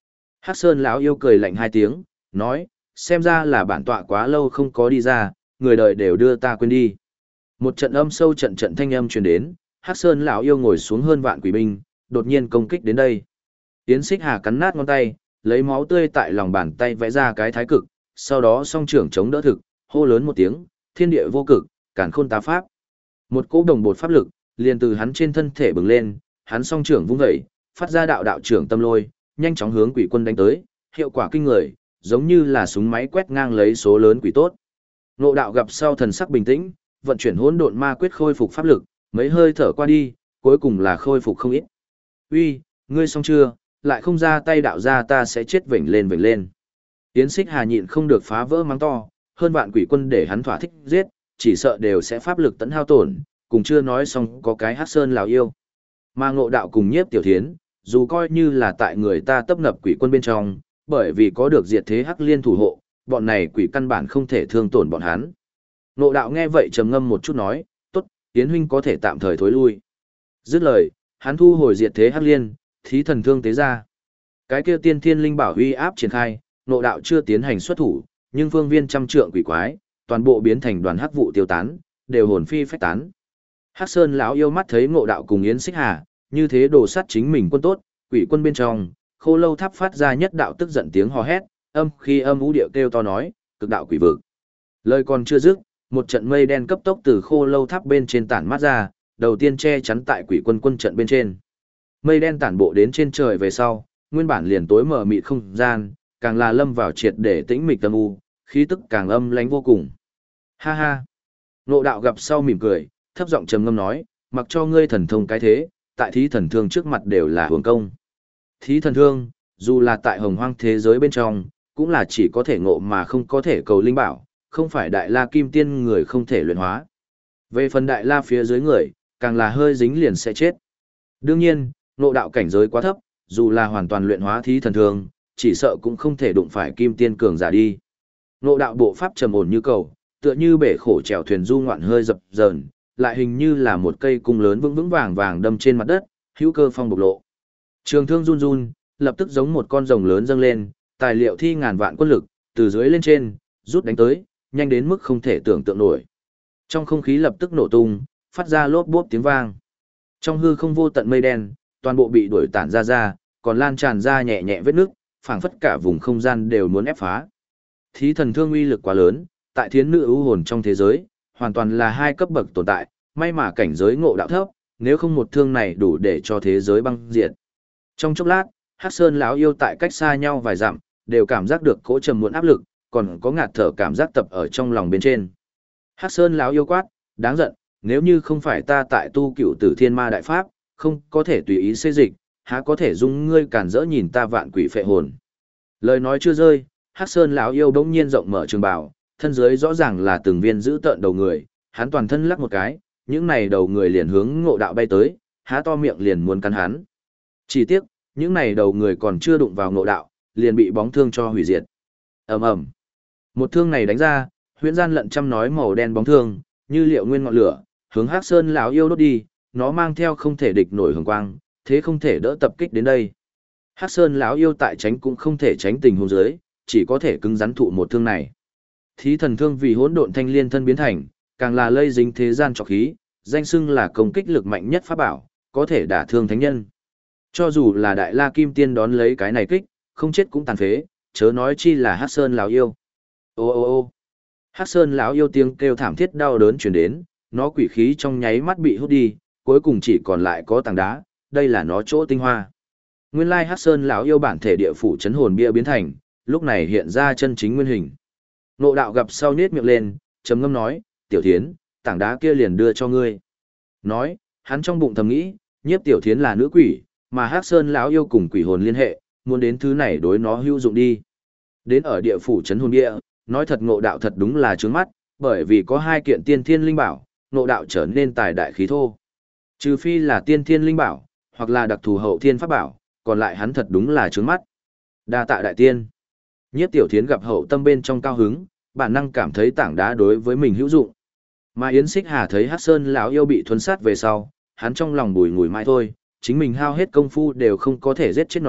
Speaker 1: Hắc Sơn lão yêu cười lạnh hai tiếng, nói, xem ra là bản tọa quá lâu không có đi ra, người đời đều đưa ta quên đi. Một trận âm sâu trận trận thanh âm truyền đến, Hắc Sơn lão yêu ngồi xuống hơn vạn quỷ binh, đột nhiên công kích đến đây. Yến Xích Hà cắn nát ngón tay, lấy máu tươi tại lòng bàn tay vẽ ra cái thái cực, sau đó song trưởng chống đỡ thực, hô lớn một tiếng, thiên địa vô cực, càn khôn tá pháp. Một cỗ đồng bột pháp lực, liền từ hắn trên thân thể bừng lên, hắn song trưởng vung dậy, phát ra đạo đạo trưởng tâm lôi, nhanh chóng hướng quỷ quân đánh tới, hiệu quả kinh người, giống như là súng máy quét ngang lấy số lớn quỷ tốt. Ngộ đạo gặp sau thần sắc bình tĩnh, vận chuyển hỗn độn ma quyết khôi phục pháp lực, mấy hơi thở qua đi, cuối cùng là khôi phục không ít. Uy, ngươi xong chưa, lại không ra tay đạo ra ta sẽ chết vểnh lên vểnh lên. Yến Xích Hà nhịn không được phá vỡ mắng to, hơn vạn quỷ quân để hắn thỏa thích giết, chỉ sợ đều sẽ pháp lực tẫn hao tổn, cùng chưa nói xong có cái Hắc Sơn lão yêu. Mà Ngộ đạo cùng Nhiếp Tiểu Thiến, dù coi như là tại người ta tấp nập quỷ quân bên trong, bởi vì có được diệt thế Hắc Liên thủ hộ, bọn này quỷ căn bản không thể thương tổn bọn hắn. Ngộ đạo nghe vậy trầm ngâm một chút nói, tốt, Yến huynh có thể tạm thời thối lui. Dứt lời, hắn thu hồi diệt thế Hắc Liên, thí thần thương tế ra. Cái kia tiên thiên linh bảo uy áp triển khai, Ngộ đạo chưa tiến hành xuất thủ, nhưng phương viên trăm trượng quỷ quái, toàn bộ biến thành đoàn hắc vụ tiêu tán, đều hồn phi phách tán. Hắc Sơn lão yêu mắt thấy Ngộ đạo cùng Yến Xích Hà, như thế đồ sát chính mình quân tốt, quỷ quân bên trong, Khô Lâu Tháp phát ra nhất đạo tức giận tiếng hò hét, âm khi âm ú điệu kêu to nói, cực đạo quỷ vực. Lời còn chưa dứt, một trận mây đen cấp tốc từ Khô Lâu Tháp bên trên tản mát ra, đầu tiên che chắn tại quỷ quân quân trận bên trên. Mây đen tản bộ đến trên trời về sau, nguyên bản liền tối mờ mịt không gian, càng là lâm vào triệt để tĩnh mịch âm u, khí tức càng âm lãnh vô cùng. Ha ha. Ngộ đạo gặp sau mỉm cười, thấp giọng trầm ngâm nói, mặc cho ngươi thần thông cái thế, tại thí thần thương trước mặt đều là hưởng công. Thí thần thương, dù là tại hồng hoang thế giới bên trong, cũng là chỉ có thể ngộ mà không có thể cầu linh bảo, không phải đại la kim tiên người không thể luyện hóa. Về phần đại la phía dưới người, càng là hơi dính liền sẽ chết. Đương nhiên, ngộ đạo cảnh giới quá thấp, dù là hoàn toàn luyện hóa thí thần thương, chỉ sợ cũng không thể đụng phải kim tiên cường giả đi. Ngộ đạo bộ pháp trầm ổn như cầu, tựa như bể khổ chèo thuyền du ngoạn hơi dập dờn, lại hình như là một cây cung lớn vững vững vàng vàng đâm trên mặt đất, hữu cơ phong bộc lộ. Trường thương run run, lập tức giống một con rồng lớn dâng lên, tài liệu thi ngàn vạn quân lực, từ dưới lên trên, rút đánh tới, nhanh đến mức không thể tưởng tượng nổi. Trong không khí lập tức nổ tung, phát ra lốp bốp tiếng vang. Trong hư không vô tận mây đen, toàn bộ bị đuổi tản ra, còn lan tràn ra nhẹ nhẹ vết nước, phảng phất cả vùng không gian đều muốn ép phá. Thí thần thương uy lực quá lớn, tại thiến nữ ưu hồn trong thế giới, hoàn toàn là hai cấp bậc tồn tại, may mà cảnh giới ngộ đạo thấp, nếu không một thương này đủ để cho thế giới băng diệt. Trong chốc lát, Hắc Sơn lão yêu tại cách xa nhau vài dặm, đều cảm giác được cỗ trầm muộn áp lực, còn có ngạt thở cảm giác tập ở trong lòng bên trên. Hắc Sơn lão yêu quát, đáng giận, nếu như không phải ta tại tu cựu tử thiên ma đại pháp, không có thể tùy ý xê dịch, há có thể dung ngươi cản rỡ nhìn ta vạn quỷ phệ hồn. Lời nói chưa rơi, Hắc Sơn lão yêu bỗng nhiên rộng mở trường bào, thân dưới rõ ràng là từng viên giữ tợn đầu người, hắn toàn thân lắc một cái, những này đầu người liền hướng ngộ đạo bay tới, há to miệng liền muốn cắn hắn. Chỉ tiếc, những này đầu người còn chưa đụng vào ngộ đạo, liền bị bóng thương cho hủy diệt. Ầm ầm. Một thương này đánh ra, huyễn gian lận trăm nói màu đen bóng thương, như liệu nguyên ngọn lửa, hướng Hắc Sơn lão yêu đốt đi, nó mang theo không thể địch nổi hồng quang, thế không thể đỡ tập kích đến đây. Hắc Sơn lão yêu tại tránh cũng không thể tránh tình huống dưới, chỉ có thể cứng rắn thụ một thương này. Thí thần thương vì hỗn độn thanh liên thân biến thành, càng là lây dính thế gian trọc khí, danh xưng là công kích lực mạnh nhất pháp bảo, có thể đả thương thánh nhân. Cho dù là đại la kim tiên đón lấy cái này kích, không chết cũng tàn phế, chớ nói chi là Hắc Sơn lão yêu. Ô ô ô. Hắc Sơn lão yêu tiếng kêu thảm thiết đau đớn truyền đến, nó quỷ khí trong nháy mắt bị hút đi, cuối cùng chỉ còn lại có tảng đá, đây là nó chỗ tinh hoa. Nguyên lai Hắc Sơn lão yêu bản thể địa phủ chấn hồn bia biến thành, lúc này hiện ra chân chính nguyên hình. Ngộ đạo gặp sau nhếch miệng lên, trầm ngâm nói, Tiểu Thiến, tảng đá kia liền đưa cho ngươi. Nói, hắn trong bụng thầm nghĩ, Nhiếp Tiểu Thiến là nữ quỷ, mà Hắc Sơn lão yêu cùng quỷ hồn liên hệ, muốn đến thứ này đối nó hữu dụng đi. Đến ở địa phủ chấn hồn bia, nói thật ngộ đạo thật đúng là trướng mắt, bởi vì có hai kiện tiên thiên linh bảo, ngộ đạo trở nên tài đại khí thô. Trừ phi là tiên thiên linh bảo, hoặc là đặc thù hậu thiên pháp bảo, còn lại hắn thật đúng là trướng mắt. Đa tạ đại tiên. Nhiếp Tiểu Thiến gặp hậu tâm bên trong cao hứng, bản năng cảm thấy tảng đá đối với mình hữu dụng. Mà Yến Xích Hà thấy Hắc Sơn lão yêu bị thuần sát về sau, hắn trong lòng bùi ngùi mãi thôi, chính mình hao hết công phu đều không có thể giết chết nó,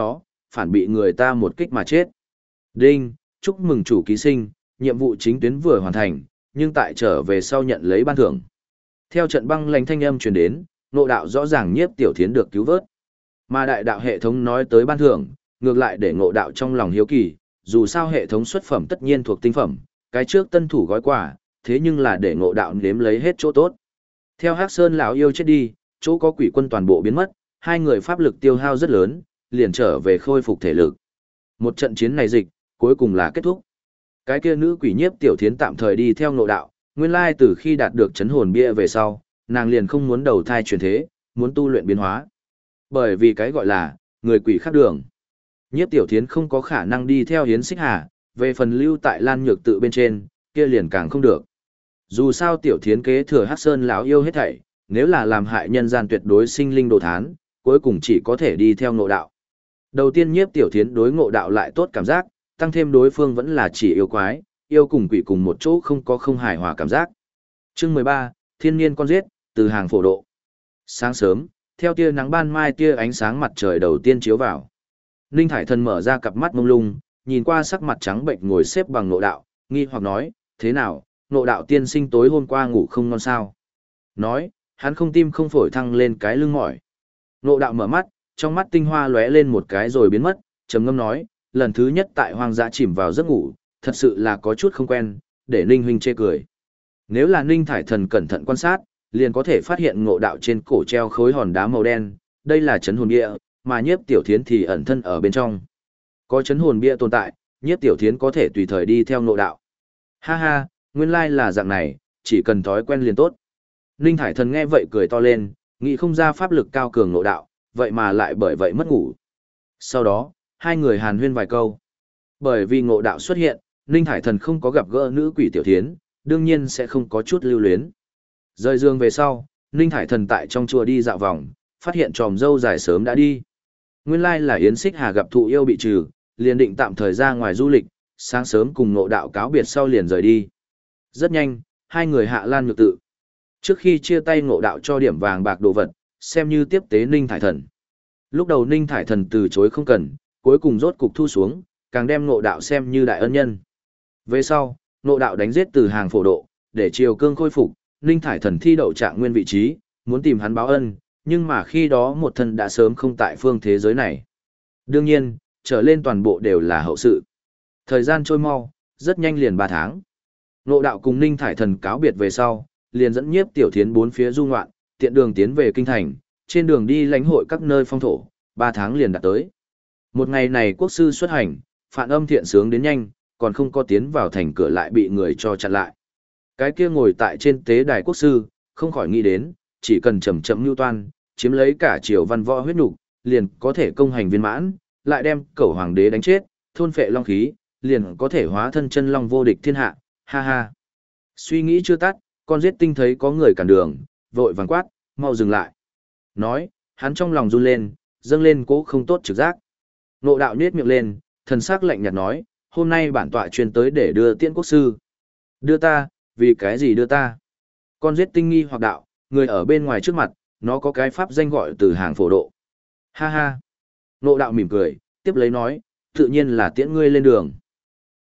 Speaker 1: phản bị người ta một kích mà chết. Đinh, chúc mừng chủ ký sinh, nhiệm vụ chính tuyến vừa hoàn thành, nhưng tại trở về sau nhận lấy ban thưởng. Theo trận băng lãnh thanh âm truyền đến, Ngộ Đạo rõ ràng Nhiếp Tiểu Thiến được cứu vớt. Mà đại đạo hệ thống nói tới ban thưởng, ngược lại để Ngộ Đạo trong lòng hiếu kỳ, dù sao hệ thống xuất phẩm tất nhiên thuộc tinh phẩm, cái trước tân thủ gói quà, thế nhưng là để Ngộ Đạo nếm lấy hết chỗ tốt. Theo Hắc Sơn lão yêu chết đi, chỗ có quỷ quân toàn bộ biến mất, hai người pháp lực tiêu hao rất lớn, liền trở về khôi phục thể lực. Một trận chiến này dịch, cuối cùng là kết thúc. Cái kia nữ quỷ Nhiếp Tiểu Thiến tạm thời đi theo Ngộ Đạo, nguyên lai từ khi đạt được chấn hồn bia về sau, nàng liền không muốn đầu thai chuyển thế, muốn tu luyện biến hóa. Bởi vì cái gọi là người quỷ khác đường. Nhiếp Tiểu Thiến không có khả năng đi theo Hiến Xích Hà, về phần lưu tại Lan Nhược tự bên trên, kia liền càng không được. Dù sao Tiểu Thiến kế thừa Hắc Sơn lão yêu hết thảy, nếu là làm hại nhân gian tuyệt đối sinh linh đồ thán, cuối cùng chỉ có thể đi theo Ngộ Đạo. Đầu tiên Nhiếp Tiểu Thiến đối Ngộ Đạo lại tốt cảm giác, tăng thêm đối phương vẫn là chỉ yêu quái, yêu cùng quỷ cùng một chỗ không có không hài hòa cảm giác. Chương 13, Thiên Niên con giết, từ hàng phổ độ. Sáng sớm, theo tia nắng ban mai tia ánh sáng mặt trời đầu tiên chiếu vào. Ninh Thải Thần mở ra cặp mắt mông lung, nhìn qua sắc mặt trắng bệnh ngồi xếp bằng Ngộ Đạo, nghi hoặc nói, thế nào, Ngộ Đạo tiên sinh tối hôm qua ngủ không ngon sao? Nói, hắn không tim không phổi thăng lên cái lưng mỏi. Ngộ Đạo mở mắt, trong mắt tinh hoa lóe lên một cái rồi biến mất, trầm ngâm nói, lần thứ nhất tại hoang dã chìm vào giấc ngủ, thật sự là có chút không quen, để Ninh huynh chê cười. Nếu là Ninh Thải Thần cẩn thận quan sát, liền có thể phát hiện Ngộ Đạo trên cổ treo khối hòn đá màu đen, đây là chấn hồn bia, mà Nhiếp Tiểu Thiến thì ẩn thân ở bên trong. Có chấn hồn bia tồn tại, Nhiếp Tiểu Thiến có thể tùy thời đi theo Ngộ Đạo. Ha ha, nguyên lai là dạng này, chỉ cần thói quen liền tốt. Ninh Thải Thần nghe vậy cười to lên, nghĩ không ra pháp lực cao cường Ngộ Đạo, vậy mà lại bởi vậy mất ngủ. Sau đó, hai người hàn huyên vài câu. Bởi vì Ngộ Đạo xuất hiện, Ninh Thải Thần không có gặp gỡ nữ quỷ Tiểu Thiến, đương nhiên sẽ không có chút lưu luyến. Rời giường về sau, Ninh Thải Thần tại trong chùa đi dạo vòng, phát hiện tròm dâu dài sớm đã đi. Nguyên lai là Yến Xích Hà gặp thụ yêu bị trừ, liền định tạm thời ra ngoài du lịch, sáng sớm cùng Ngộ Đạo cáo biệt sau liền rời đi. Rất nhanh, hai người hạ Lan Nhược tự. Trước khi chia tay Ngộ Đạo cho điểm vàng bạc đồ vật, xem như tiếp tế Ninh Thải Thần. Lúc đầu Ninh Thải Thần từ chối không cần, cuối cùng rốt cục thu xuống, càng đem Ngộ Đạo xem như đại ân nhân. Về sau, Ngộ Đạo đánh giết từ hàng phổ độ, để Triều Cương khôi phục, Ninh Thải Thần thi đậu trạng nguyên vị trí, muốn tìm hắn báo ân, nhưng mà khi đó một thân đã sớm không tại phương thế giới này. Đương nhiên, trở lên toàn bộ đều là hậu sự. Thời gian trôi mau, rất nhanh liền 3 tháng. Ngộ Đạo cùng Ninh Thải Thần cáo biệt về sau, liền dẫn Nhiếp Tiểu Thiến bốn phía du ngoạn, tiện đường tiến về kinh thành, trên đường đi lãnh hội các nơi phong thổ, 3 tháng liền đạt tới. Một ngày này quốc sư xuất hành, Phạn Âm thiện sướng đến nhanh, còn không có tiến vào thành cửa lại bị người cho chặn lại. Cái kia ngồi tại trên tế đài quốc sư, không khỏi nghĩ đến, chỉ cần chậm chậm lưu toan, chiếm lấy cả triều văn võ huyết nục, liền có thể công hành viên mãn, lại đem cẩu hoàng đế đánh chết, thôn phệ long khí, liền có thể hóa thân chân long vô địch thiên hạ, ha ha. Suy nghĩ chưa tắt, con giết tinh thấy có người cản đường, vội vàng quát, mau dừng lại. Nói, hắn trong lòng run lên, dâng lên cố không tốt trực giác. Ngộ Đạo nhếch miệng lên, thần sắc lạnh nhạt nói, hôm nay bản tọa truyền tới để đưa tiễn quốc sư. Đưa ta, vì cái gì đưa ta? Con giết tinh nghi hoặc đạo, người ở bên ngoài trước mặt, nó có cái pháp danh gọi từ hàng phổ độ. Ha ha. Ngộ Đạo mỉm cười, tiếp lấy nói, tự nhiên là tiễn ngươi lên đường.